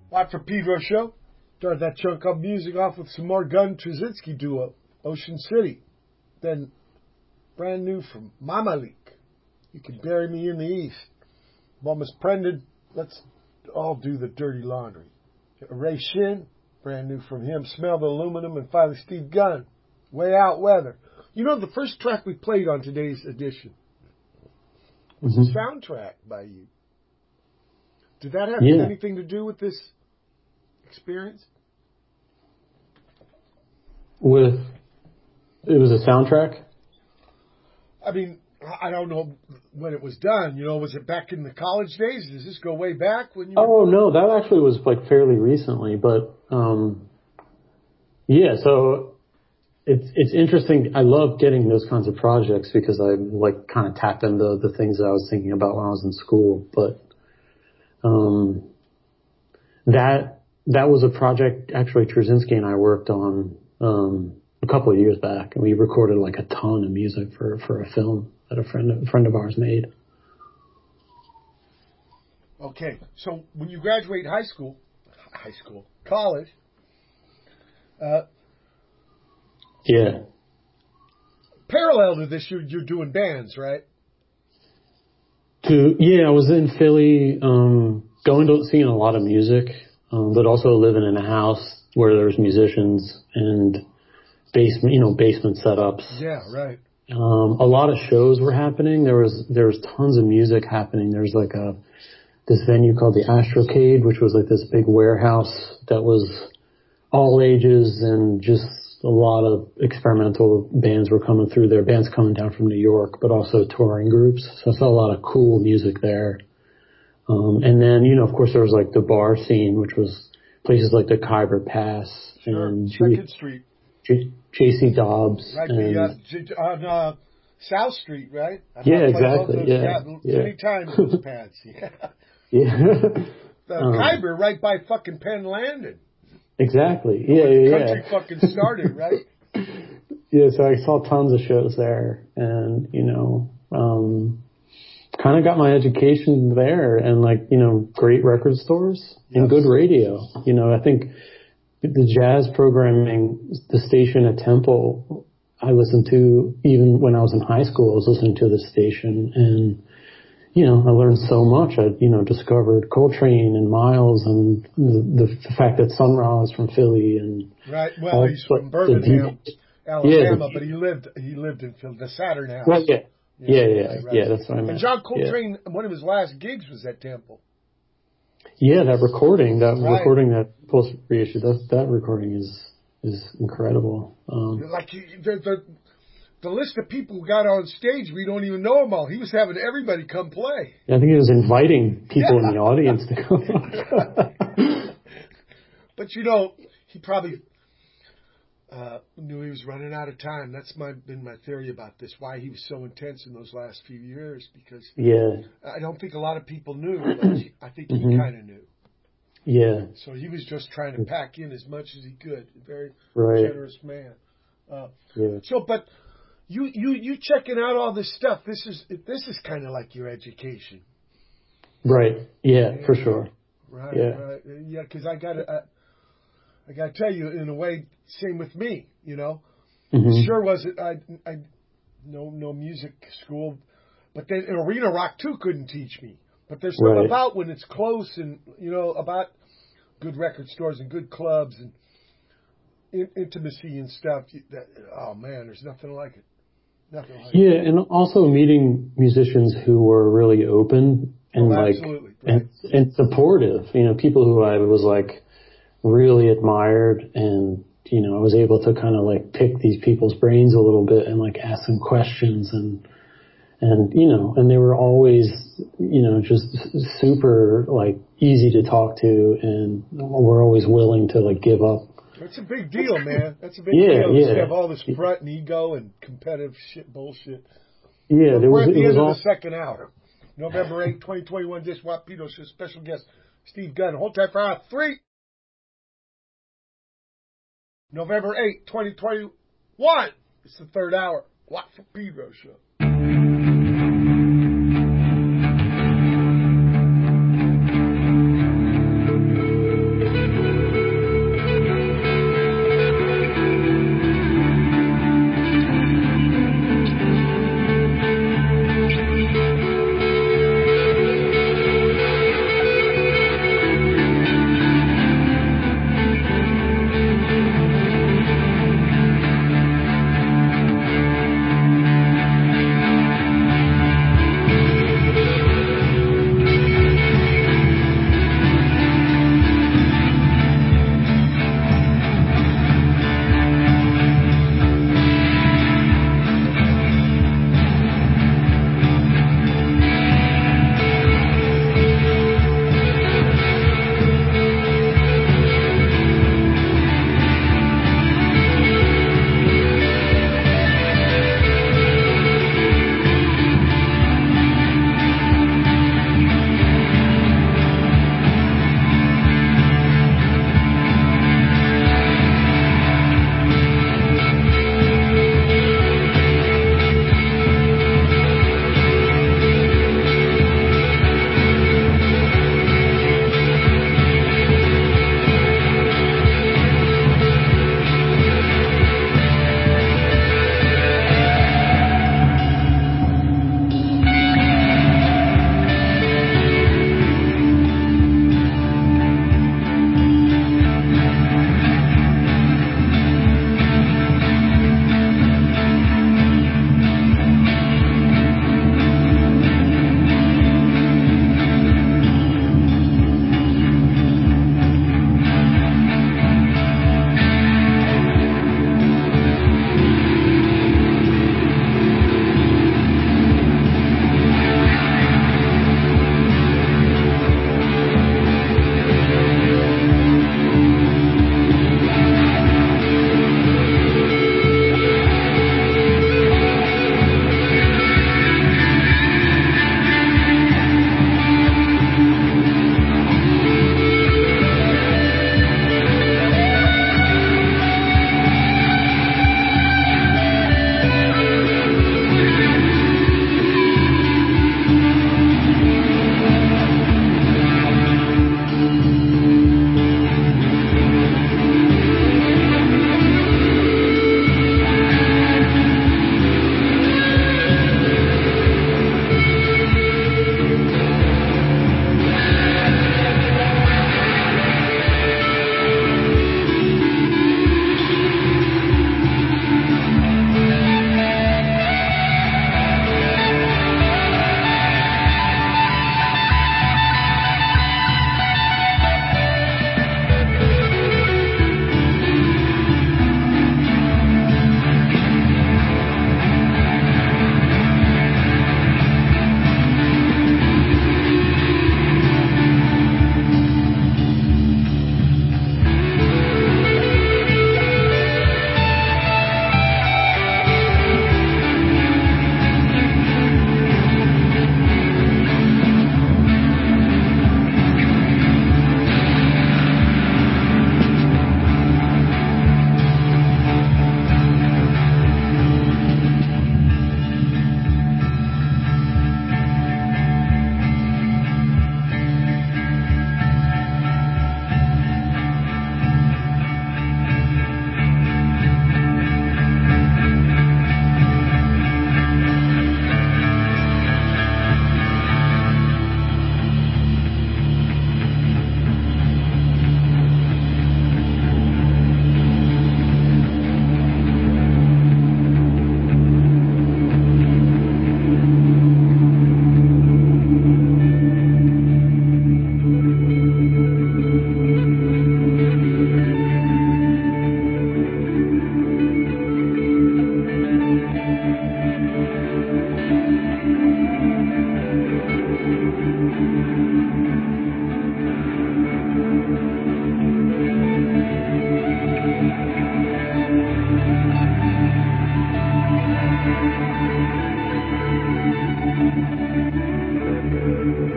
Watt from Pedro show. Started that chunk of music off with some more Gun Trzynski duo, Ocean City. Then brand new from Mama Leak, You Can Bury Me in the East. Momus Prendon, Let's All Do the Dirty Laundry. Ray Shin, brand new from him, Smell the Aluminum, and finally Steve Gunn, Way Out Weather. You know, the first track we played on today's edition was mm-hmm. a soundtrack by you. Did that have yeah. anything to do with this experience? With, it was a soundtrack? I mean, I don't know when it was done. You know, was it back in the college days? Does this go way back? When you? Oh, were... no, that actually was like fairly recently. But, um, yeah, so it's it's interesting. I love getting those kinds of projects because I like kind of tap into the things that I was thinking about when I was in school. But um, that that was a project actually Trzynski and I worked on um, a couple of years back, and we recorded like a ton of music for, for a film that a friend a friend of ours made. Okay, so when you graduate high school, high school, college, uh, yeah. Parallel to this, you're, you're doing bands, right? To yeah, I was in Philly, um, going to seeing a lot of music, um, but also living in a house where there's musicians and basement, you know, basement setups. Yeah, right. Um, a lot of shows were happening. There was there was tons of music happening. There was like a this venue called the Astrocade, which was like this big warehouse that was all ages and just a lot of experimental bands were coming through there. Bands coming down from New York, but also touring groups. So I saw a lot of cool music there. Um, and then, you know, of course, there was like the bar scene, which was places like the Khyber Pass sure. and Second G- Street. J- J C Dobbs. Right, and, the, uh, J- on uh, South Street, right? I've yeah, exactly. Those, yeah, yeah, many yeah. times those pads. Yeah. Yeah. The um, Khyber right by fucking Penn Landing. Exactly. Yeah, Where yeah, the country yeah. fucking started, right? Yeah, so I saw tons of shows there, and you know, um, kind of got my education there, and like you know, great record stores and yes. good radio. You know, I think the jazz programming, the station at Temple, I listened to even when I was in high school. I was listening to the station, and you know, I learned so much. I, you know, discovered Coltrane and Miles and the, the fact that Sun Ra is from Philly and right. Well, he's from Birmingham, Alabama, yeah, the, but he lived he lived in Philly, the Saturn House. Right, yeah, yeah, yeah, yeah, right. yeah. That's what I meant. And John Coltrane, yeah. one of his last gigs was at Temple. Yeah, that recording, that right. recording, that post reissue, that that recording is is incredible. Um, like the, the the list of people who got on stage, we don't even know them all. He was having everybody come play. I think he was inviting people yeah. in the audience to come. But you know, he probably uh, knew he was running out of time. That's my been my theory about this. Why he was so intense in those last few years, because yeah, I don't think a lot of people knew, but I think he mm-hmm. kind of knew. Yeah. So he was just trying to pack in as much as he could. A very right. generous man. Uh, yeah. So, but. You, you you checking out all this stuff. This is this is kind of like your education, right? Yeah, yeah. for sure. Right, yeah. right, yeah. Because I got to, I, I got to tell you, in a way, same with me. You know, mm-hmm. sure was it. I, I, no, no music school, but then arena rock too couldn't teach me. But there's something right. about when it's close, and you know, about good record stores and good clubs and in, intimacy and stuff. That, oh man, there's nothing like it. Nothing like yeah, it. and also meeting musicians who were really open and oh, like absolutely. and, and supportive. You know, people who I was like really admired, and you know, I was able to kind of like pick these people's brains a little bit and like ask them questions, and and you know, and they were always you know just super like easy to talk to, and were always willing to like give up. That's a big deal, man. That's a big yeah, deal. Yeah, You have all this front and ego and competitive shit bullshit. Yeah, there We're was. at the it end was of all... the second hour. November eighth, twenty twenty-one, this Watt Pito Show special guest, Steve Gunn. Hold tight for our three. November eighth, twenty twenty-one. It's the third hour. Watt for Pedro Show.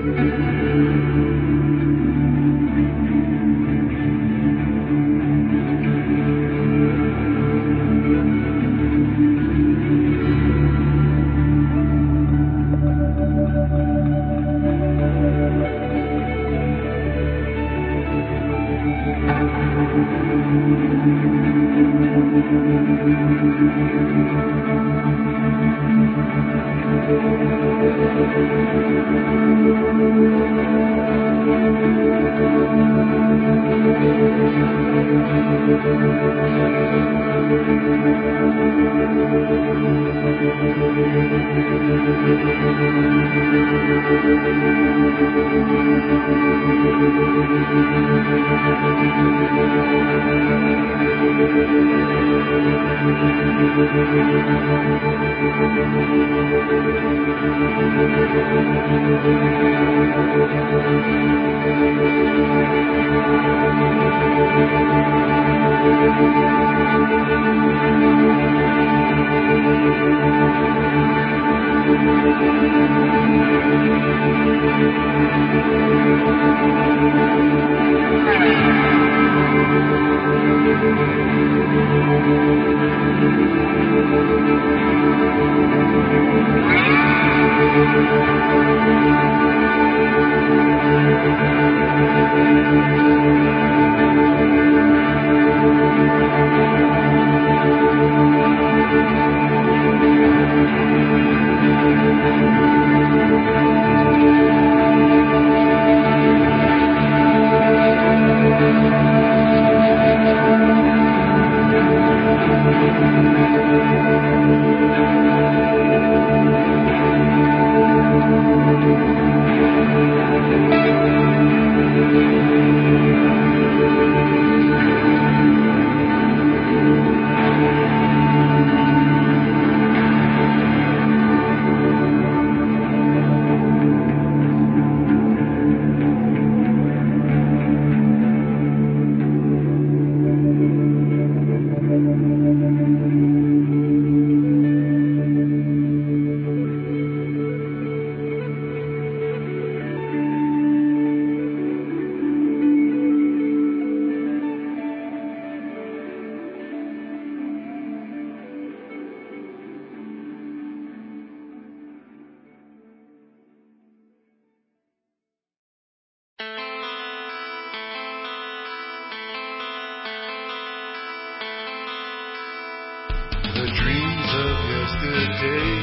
The dreams of yesterday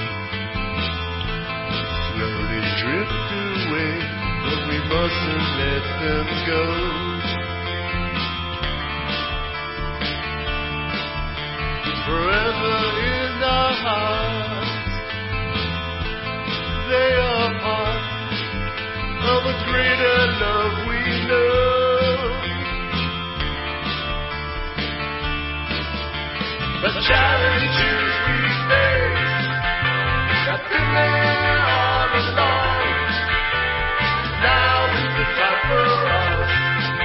slowly drift away, but we mustn't let them go. Forever in our hearts, they are part of a greater love we know. The challenges we face have been there all along. Now is the time for us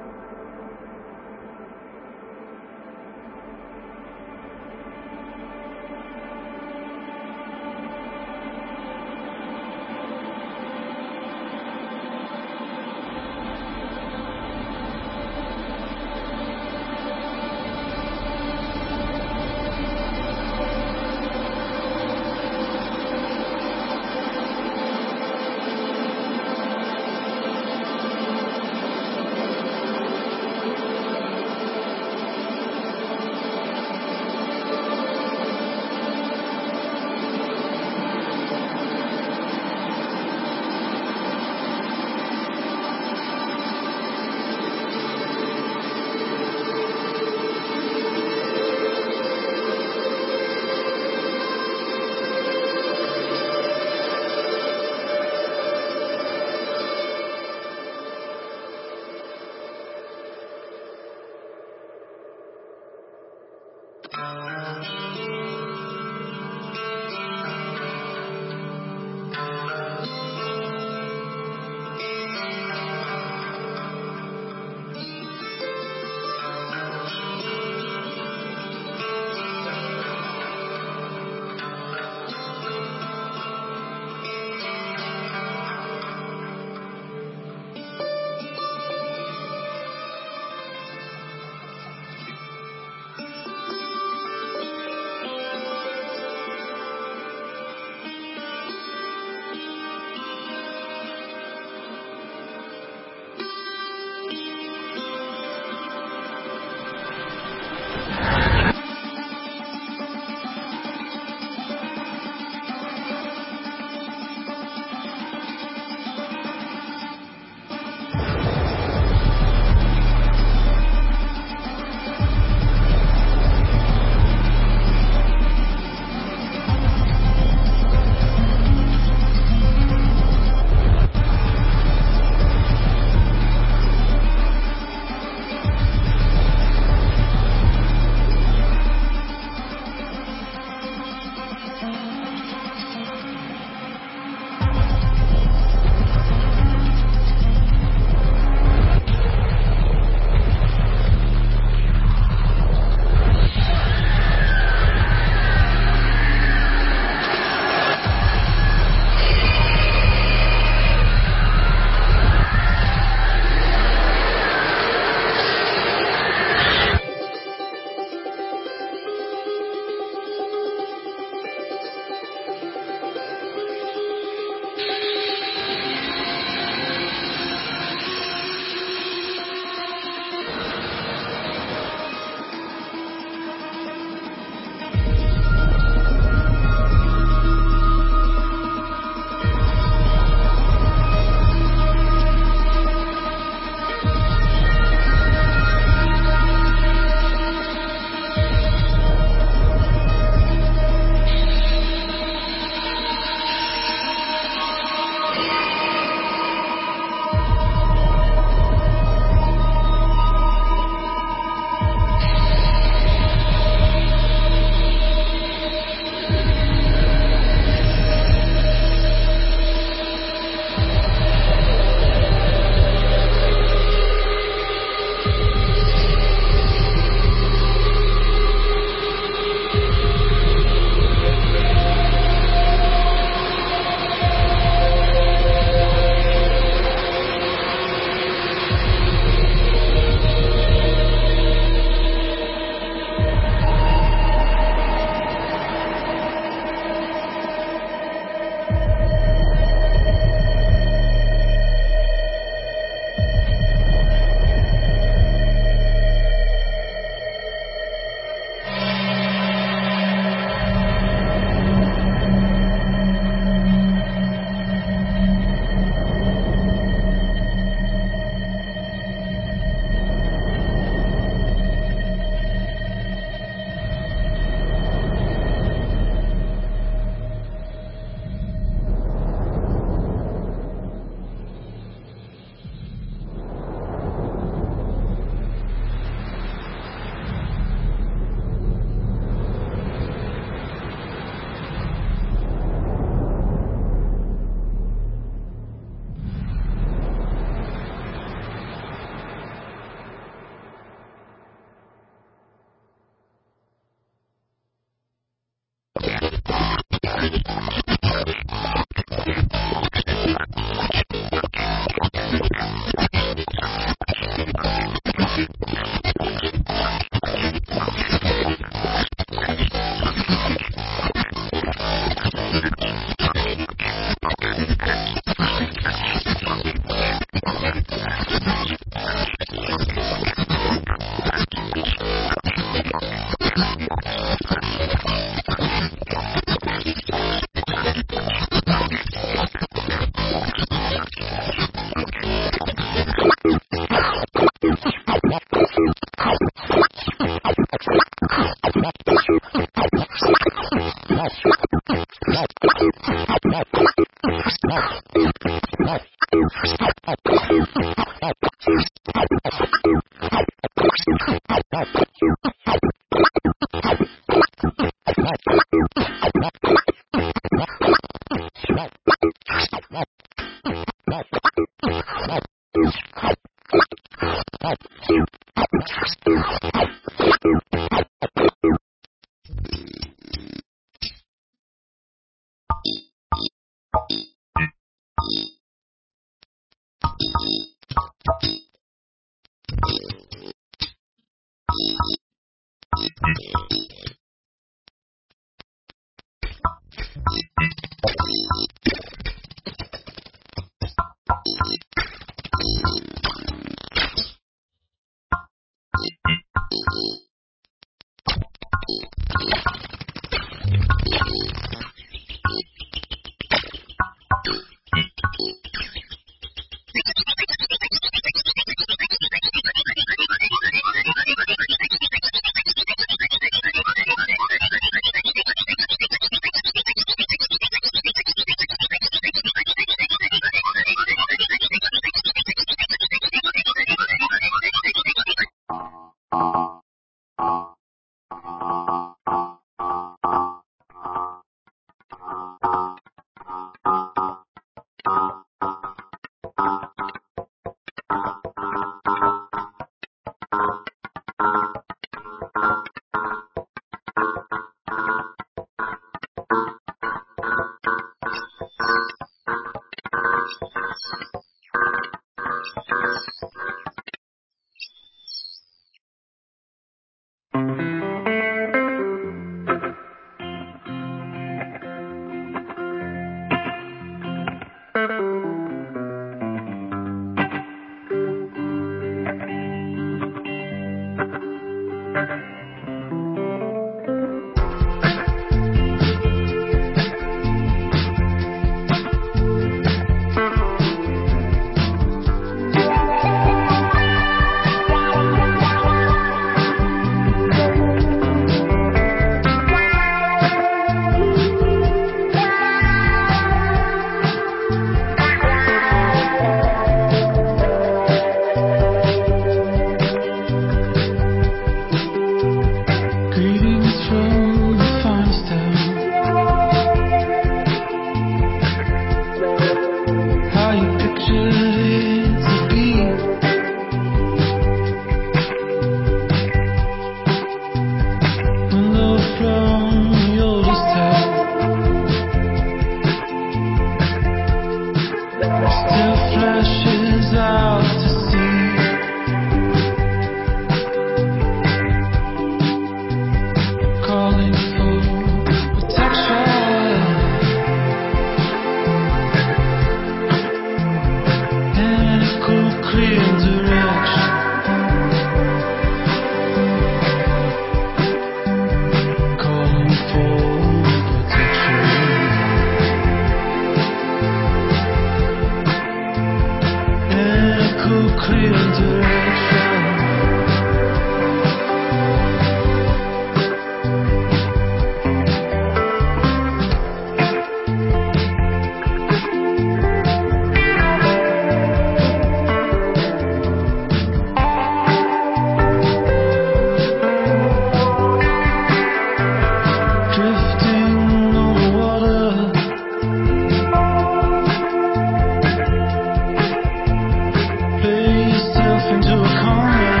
Into a corner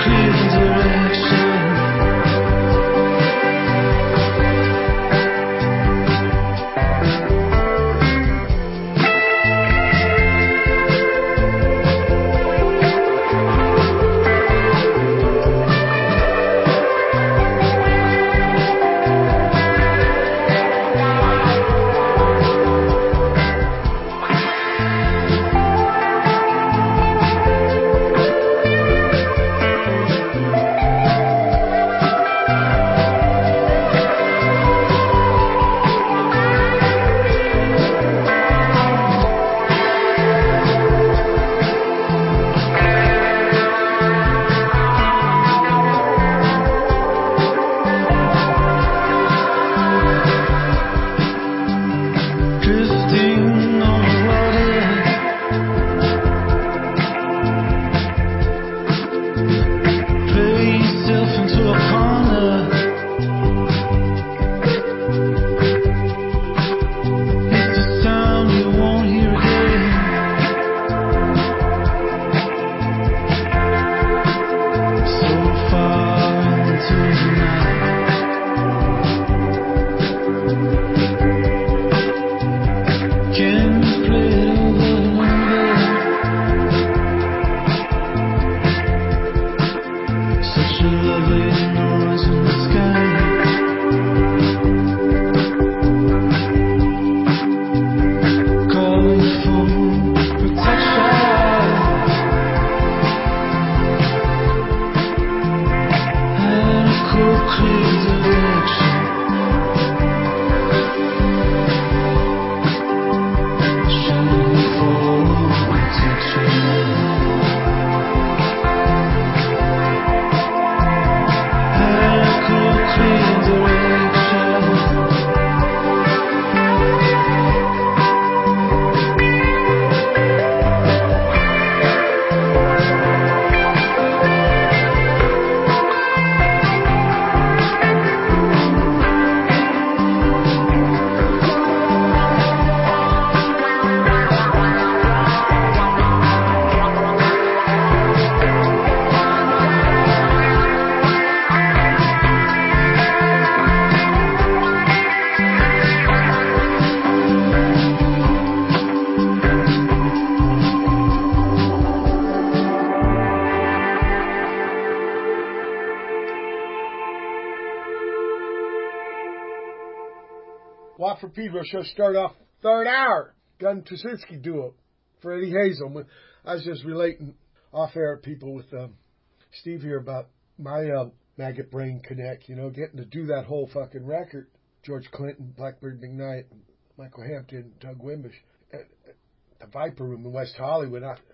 Watford Pedro show start off third hour. Gunn Trzynski duo for Eddie Hazel. I was just relating off air people with um, Steve here about my uh, maggot brain connect, you know, getting to do that whole fucking record. George Clinton, Blackbird McKnight, Michael Hampton, Doug Wimbish. At, at the Viper Room in West Hollywood. I,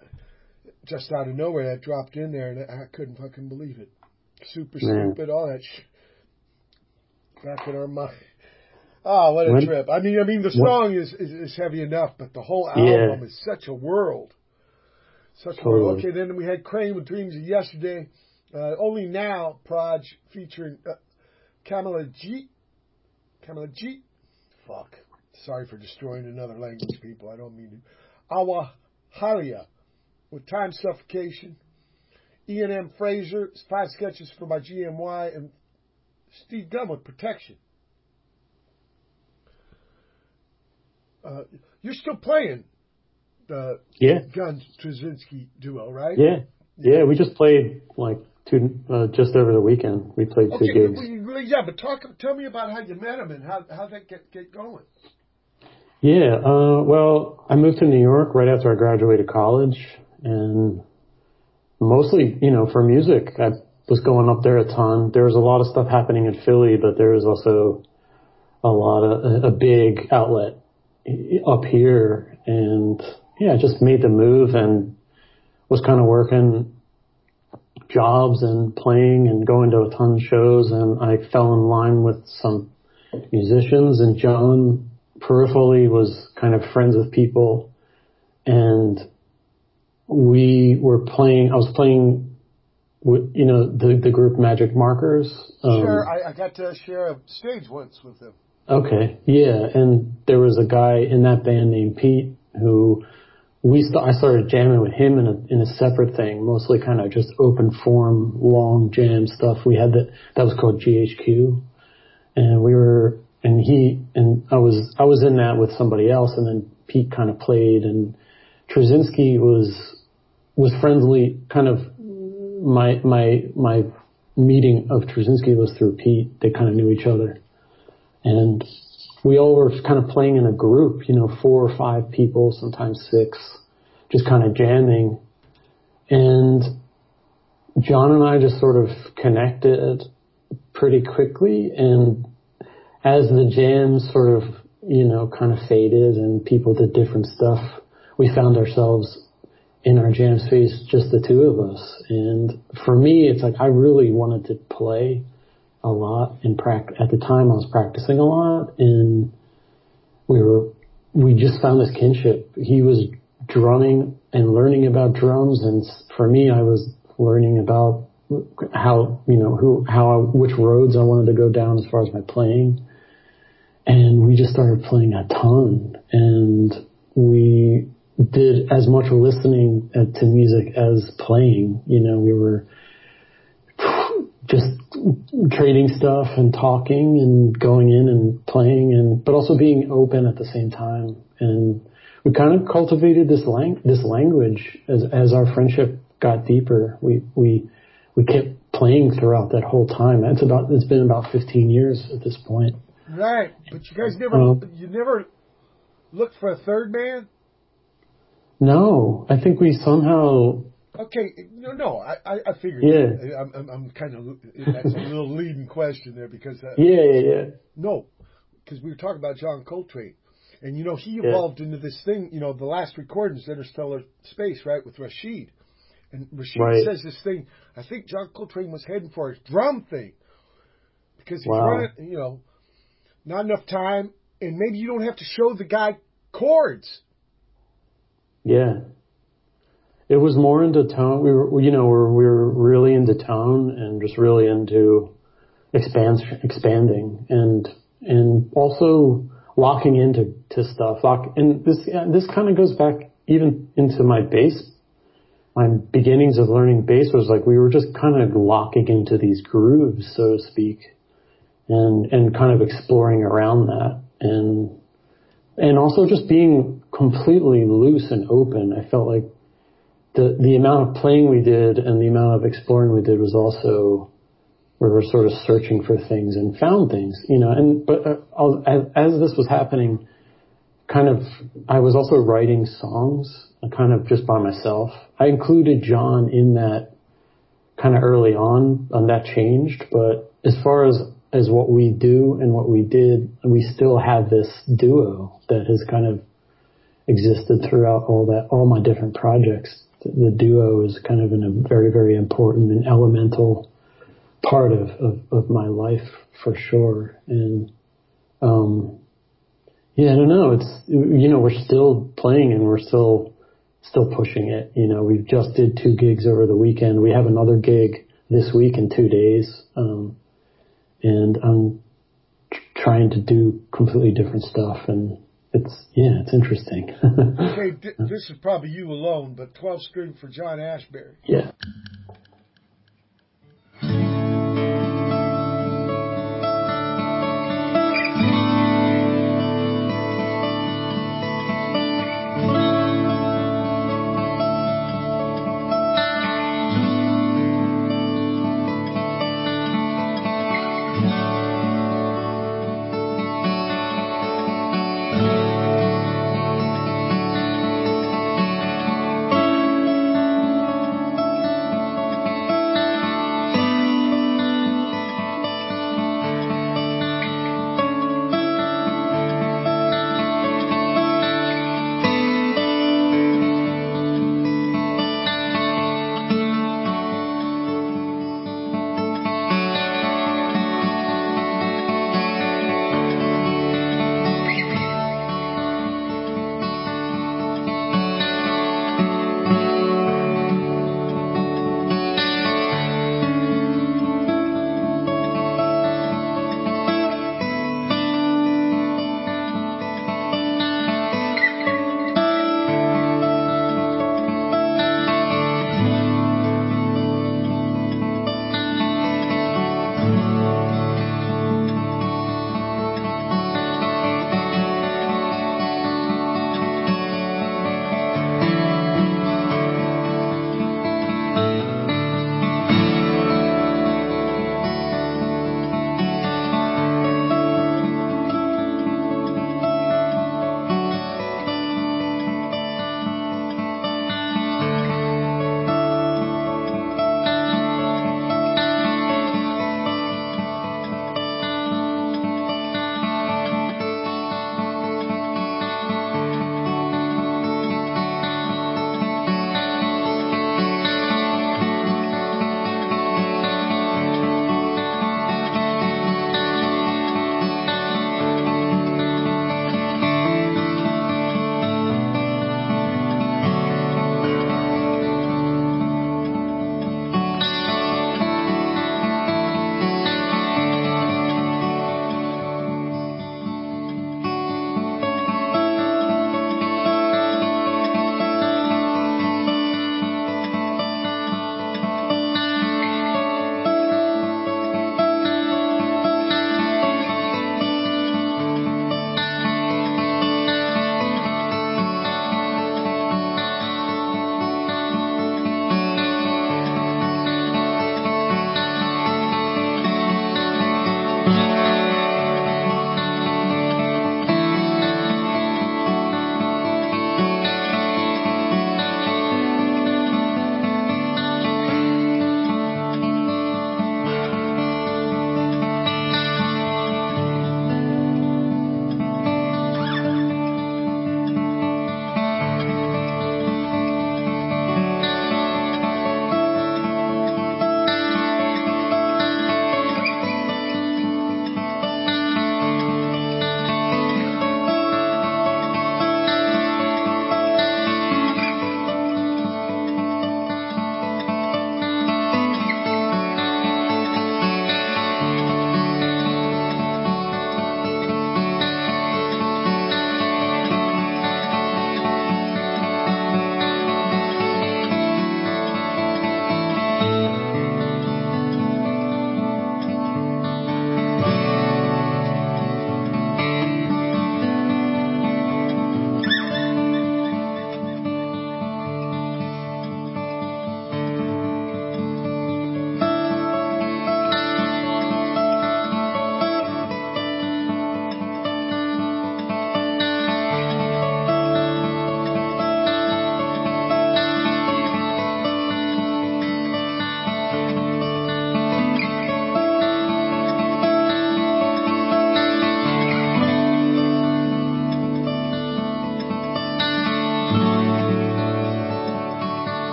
just out of nowhere, that dropped in there, and I couldn't fucking believe it. Super Man. Stupid, all that shit. Back in our mind. Oh, what a when, trip. I mean, I mean, the song is, is, is heavy enough, but the whole album yeah. is such a world. Such a totally. world. Okay, then we had Crane with Dreams of Yesterday. Uh, Only Now, Proj, featuring uh, Kamala G. Kamala G. Fuck. Sorry for destroying another language, people. I don't mean to. Awa Halia with Time Suffocation. Ian M. Fraser, five sketches for my G M Y, and Steve Gunn with Protection. Uh, you're still playing the yeah. Gunn Trzynski duo, right? Yeah. Yeah, we just played like two, uh, just over the weekend. We played two okay, gigs. Well, yeah, but talk, tell me about how you met him and how how that get get going. Yeah, uh, well, I moved to New York right after I graduated college, and mostly, you know, for music, I was going up there a ton. There was a lot of stuff happening in Philly, but there was also a lot of, a big outlet up here, and yeah, I just made the move and was kind of working jobs and playing and going to a ton of shows, and I fell in line with some musicians, and John peripherally was kind of friends with people, and we were playing, I was playing with, you know, the, the group Magic Markers. Um, sure, I, I got to share a stage once with them. Okay, yeah, and there was a guy in that band named Pete who we st- I started jamming with him in a in a separate thing, mostly kind of just open form, long jam stuff. We had that that was called G H Q, and we were and he and I was I was in that with somebody else, and then Pete kind of played, and Trzynski was was friendly. Kind of my my my meeting of Trzynski was through Pete. They kind of knew each other, and we all were kind of playing in a group, you know, four or five people, sometimes six, just kind of jamming. And John and I just sort of connected pretty quickly. And as the jams sort of, you know, kind of faded and people did different stuff, we found ourselves in our jam space, just the two of us. And for me, it's like I really wanted to play a lot in prac. At the time I was practicing a lot, and we were, we just found this kinship. He was drumming and learning about drums, and for me, I was learning about how, you know, who, how, I, which roads I wanted to go down as far as my playing. And we just started playing a ton, and we did as much listening to music as playing. You know, we were just trading stuff and talking and going in and playing, and but also being open at the same time. And we kind of cultivated this lang- this language as as our friendship got deeper. We we we kept playing throughout that whole time. It's about it's been about fifteen years at this point. Right, but you guys never Um, you never looked for a third man? No, I think we somehow. Okay, no, no, I, I, I figured. Yeah. I'm, I'm, I'm kind of that's a little leading question there because uh, Yeah, yeah, yeah. no, because we were talking about John Coltrane, and you know he Yeah. evolved into this thing. You know, the last recordings, Interstellar Space, right, with Rashid, and Rashid Right. says this thing. I think John Coltrane was heading for a drum thing because he's Wow. running, you know, not enough time, and maybe you don't have to show the guy chords. Yeah. It was more into tone. We were, you know, we were, we were really into tone and just really into expand, expanding and, and also locking into, to stuff. Lock, and this, this kind of goes back even into my bass. My beginnings of learning bass was like we were just kind of locking into these grooves, so to speak, and, and kind of exploring around that. And, and also just being completely loose and open. I felt like the the amount of playing we did and the amount of exploring we did was also, we were sort of searching for things and found things, you know. And but uh, as, as this was happening, kind of, I was also writing songs, uh, kind of just by myself. I included John in that kind of early on, and that changed. But as far as as what we do and what we did, we still have this duo that has kind of existed throughout all that, all my different projects. The duo is kind of in a very, very important and elemental part of, of, of my life for sure. And, um, yeah, I don't know. It's, you know, we're still playing and we're still, still pushing it. You know, we just did two gigs over the weekend. We have another gig this week in two days. Um, and I'm tr- trying to do completely different stuff, and it's, yeah, it's interesting. Okay, th- this is probably you alone, but twelve string for John Ashbery. Yeah.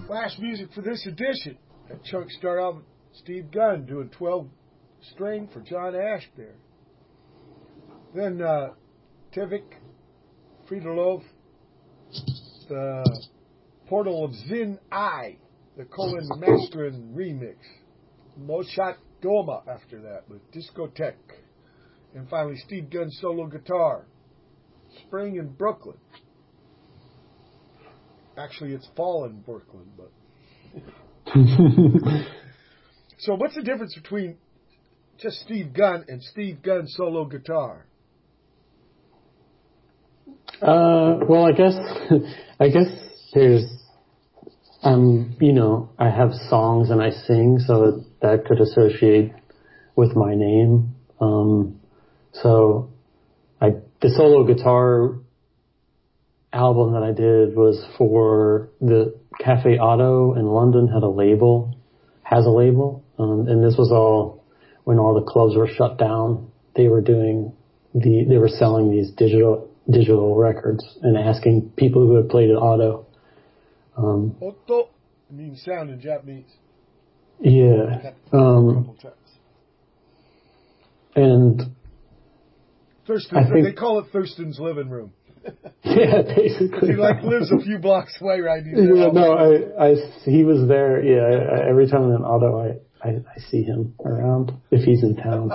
Flash music for this edition. That chunk started off with Steve Gunn doing twelve string for John Ash there. Then uh, Tivik, Frida Loaf, the Portal of Zin I, the Colin Mastrin remix. Moshat Doma after that with Discotheque. And finally Steve Gunn solo guitar. Spring in Brooklyn. Actually, it's fall in Brooklyn, but. So, what's the difference between just Steve Gunn and Steve Gunn solo guitar? Uh, well, I guess, I guess there's, um, you know, I have songs and I sing, so that could associate with my name. Um, so, I the solo guitar album that I did was for the Cafe Auto in London had a label, has a label, um, and this was all when all the clubs were shut down. They were doing the, they were selling these digital digital records and asking people who had played at Auto. Um, Otto means sound in Japanese. Yeah. Um, and Thurston, I think, they call it Thurston's living room. Yeah, basically. He like lives a few blocks away, right? He's yeah, no, I, I, he was there. Yeah, I, every time I'm in Auto, I, I, I see him around if he's in town.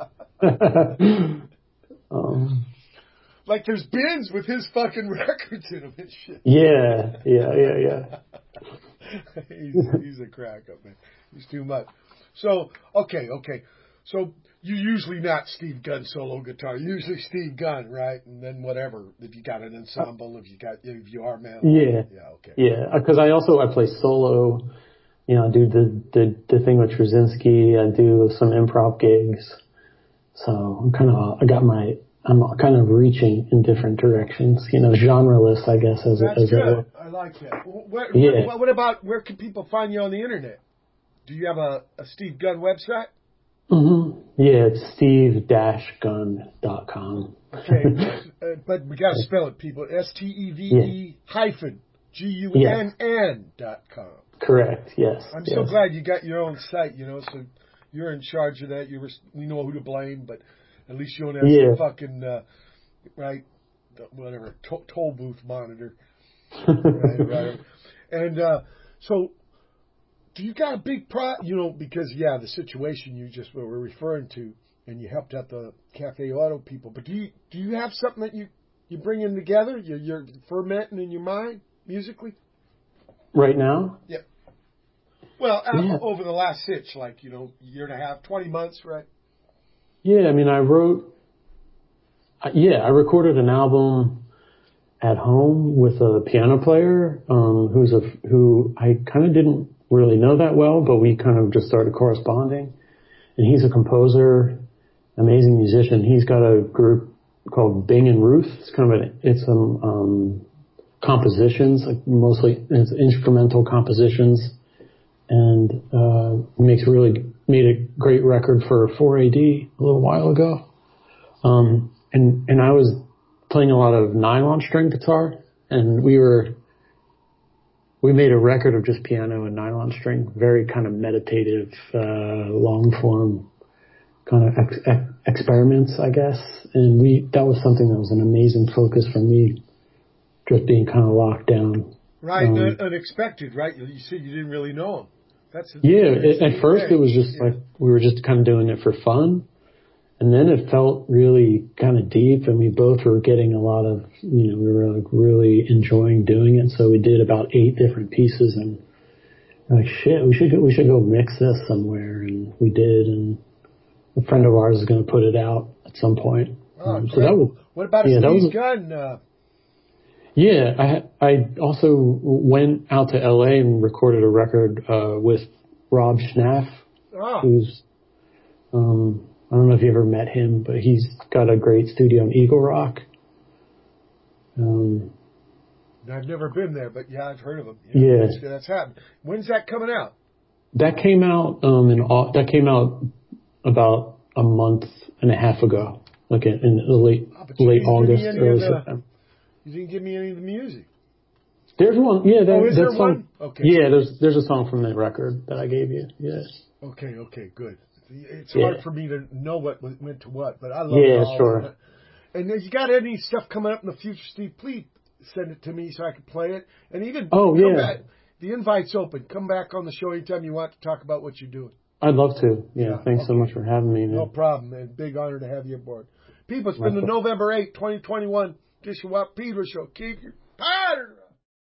um, like there's bins with his fucking records in them and shit. Yeah, yeah, yeah, yeah. he's, he's a crack up, man. He's too much. So, okay, okay. So you usually not Steve Gunn solo guitar. Usually Steve Gunn, right? And then whatever. If you got an ensemble, if you got if you are man. Yeah. Yeah. Okay. Yeah, because I also I play solo. You know, I do the the the thing with Trzynski. I do some improv gigs. So I'm kind of I got my I'm kind of reaching in different directions. You know, genreless, I guess. As That's as good. it I like that. What, yeah. what, what about where can people find you on the internet? Do you have a, a Steve Gunn website? Mm-hmm. Yeah, it's steve dash gunn dot com. Okay, uh, but we got to spell it, people. S T E V E hyphen G U N N dot com. Correct. Yes. I'm yes. so glad you got your own site. You know, so you're in charge of that. You were, we know who to blame, but at least you don't have yeah. some fucking uh, right, whatever to- toll booth monitor. right, right. And uh, so. Do you got a big pro? You know, because yeah, the situation you just were referring to, and you helped out the Cafe Auto people. But do you do you have something that you you bringing together? You're, you're fermenting in your mind musically. Right now? Yeah. Well, yeah. over the last sitch, like you know, year and a half, twenty months, right? Yeah, I mean, I wrote. Uh, yeah, I recorded an album at home with a piano player um, who's a who I kind of didn't really know that well, but we kind of just started corresponding. And he's a composer, amazing musician. He's got a group called Bing and Ruth. It's kind of an, it's some um, compositions, like mostly it's instrumental compositions, and uh, makes really made a great record for four A D a little while ago. Um, and and I was playing a lot of nylon string guitar, and we were. We made a record of just piano and nylon string, very kind of meditative, uh, long form kind of ex- ex- experiments, I guess. And we, that was something that was an amazing focus for me, just being kind of locked down. Right. Um, Un- unexpected, right? You said you didn't really know him. That's a, yeah. that's At, at first way. it was just yeah. like, we were just kind of doing it for fun. And then it felt really kind of deep, and we both were getting a lot of, you know, we were like really enjoying doing it. So we did about eight different pieces, and like, shit, we should go, we should go mix this somewhere, and we did. And a friend of ours is going to put it out at some point. Oh, um, so that was, what about yeah, Steve that was, Gunn? Uh, yeah, I I also went out to L A and recorded a record uh, with Rob Schnaff, oh. who's um. I don't know if you ever met him, but he's got a great studio in Eagle Rock. Um, I've never been there, but yeah, I've heard of him. Yeah, yeah. That's, that's happened. When's that coming out? That came out um, in that came out about a month and a half ago, like in, in late Oh, late August, early the, September. You didn't give me any of the music. There's one, yeah. There, Oh, is that there song, one? Okay. Yeah, there's there's a song from that record that I gave you. Yeah. Okay, okay, good. It's Yeah. hard for me to know what was meant to what, but I love Yeah, it all. sure. And if you got any stuff coming up in the future, Steve, please send it to me so I can play it. And even Oh, come yeah. back. The invite's open. Come back on the show anytime you want to talk about what you're doing. I'd love to. Yeah, Yeah, thanks so okay. much for having me, man. No problem, man. Big honor to have you aboard. People, it's been My the pleasure. November eighth, twenty twenty-one Dishwap Pedro Show. Keep your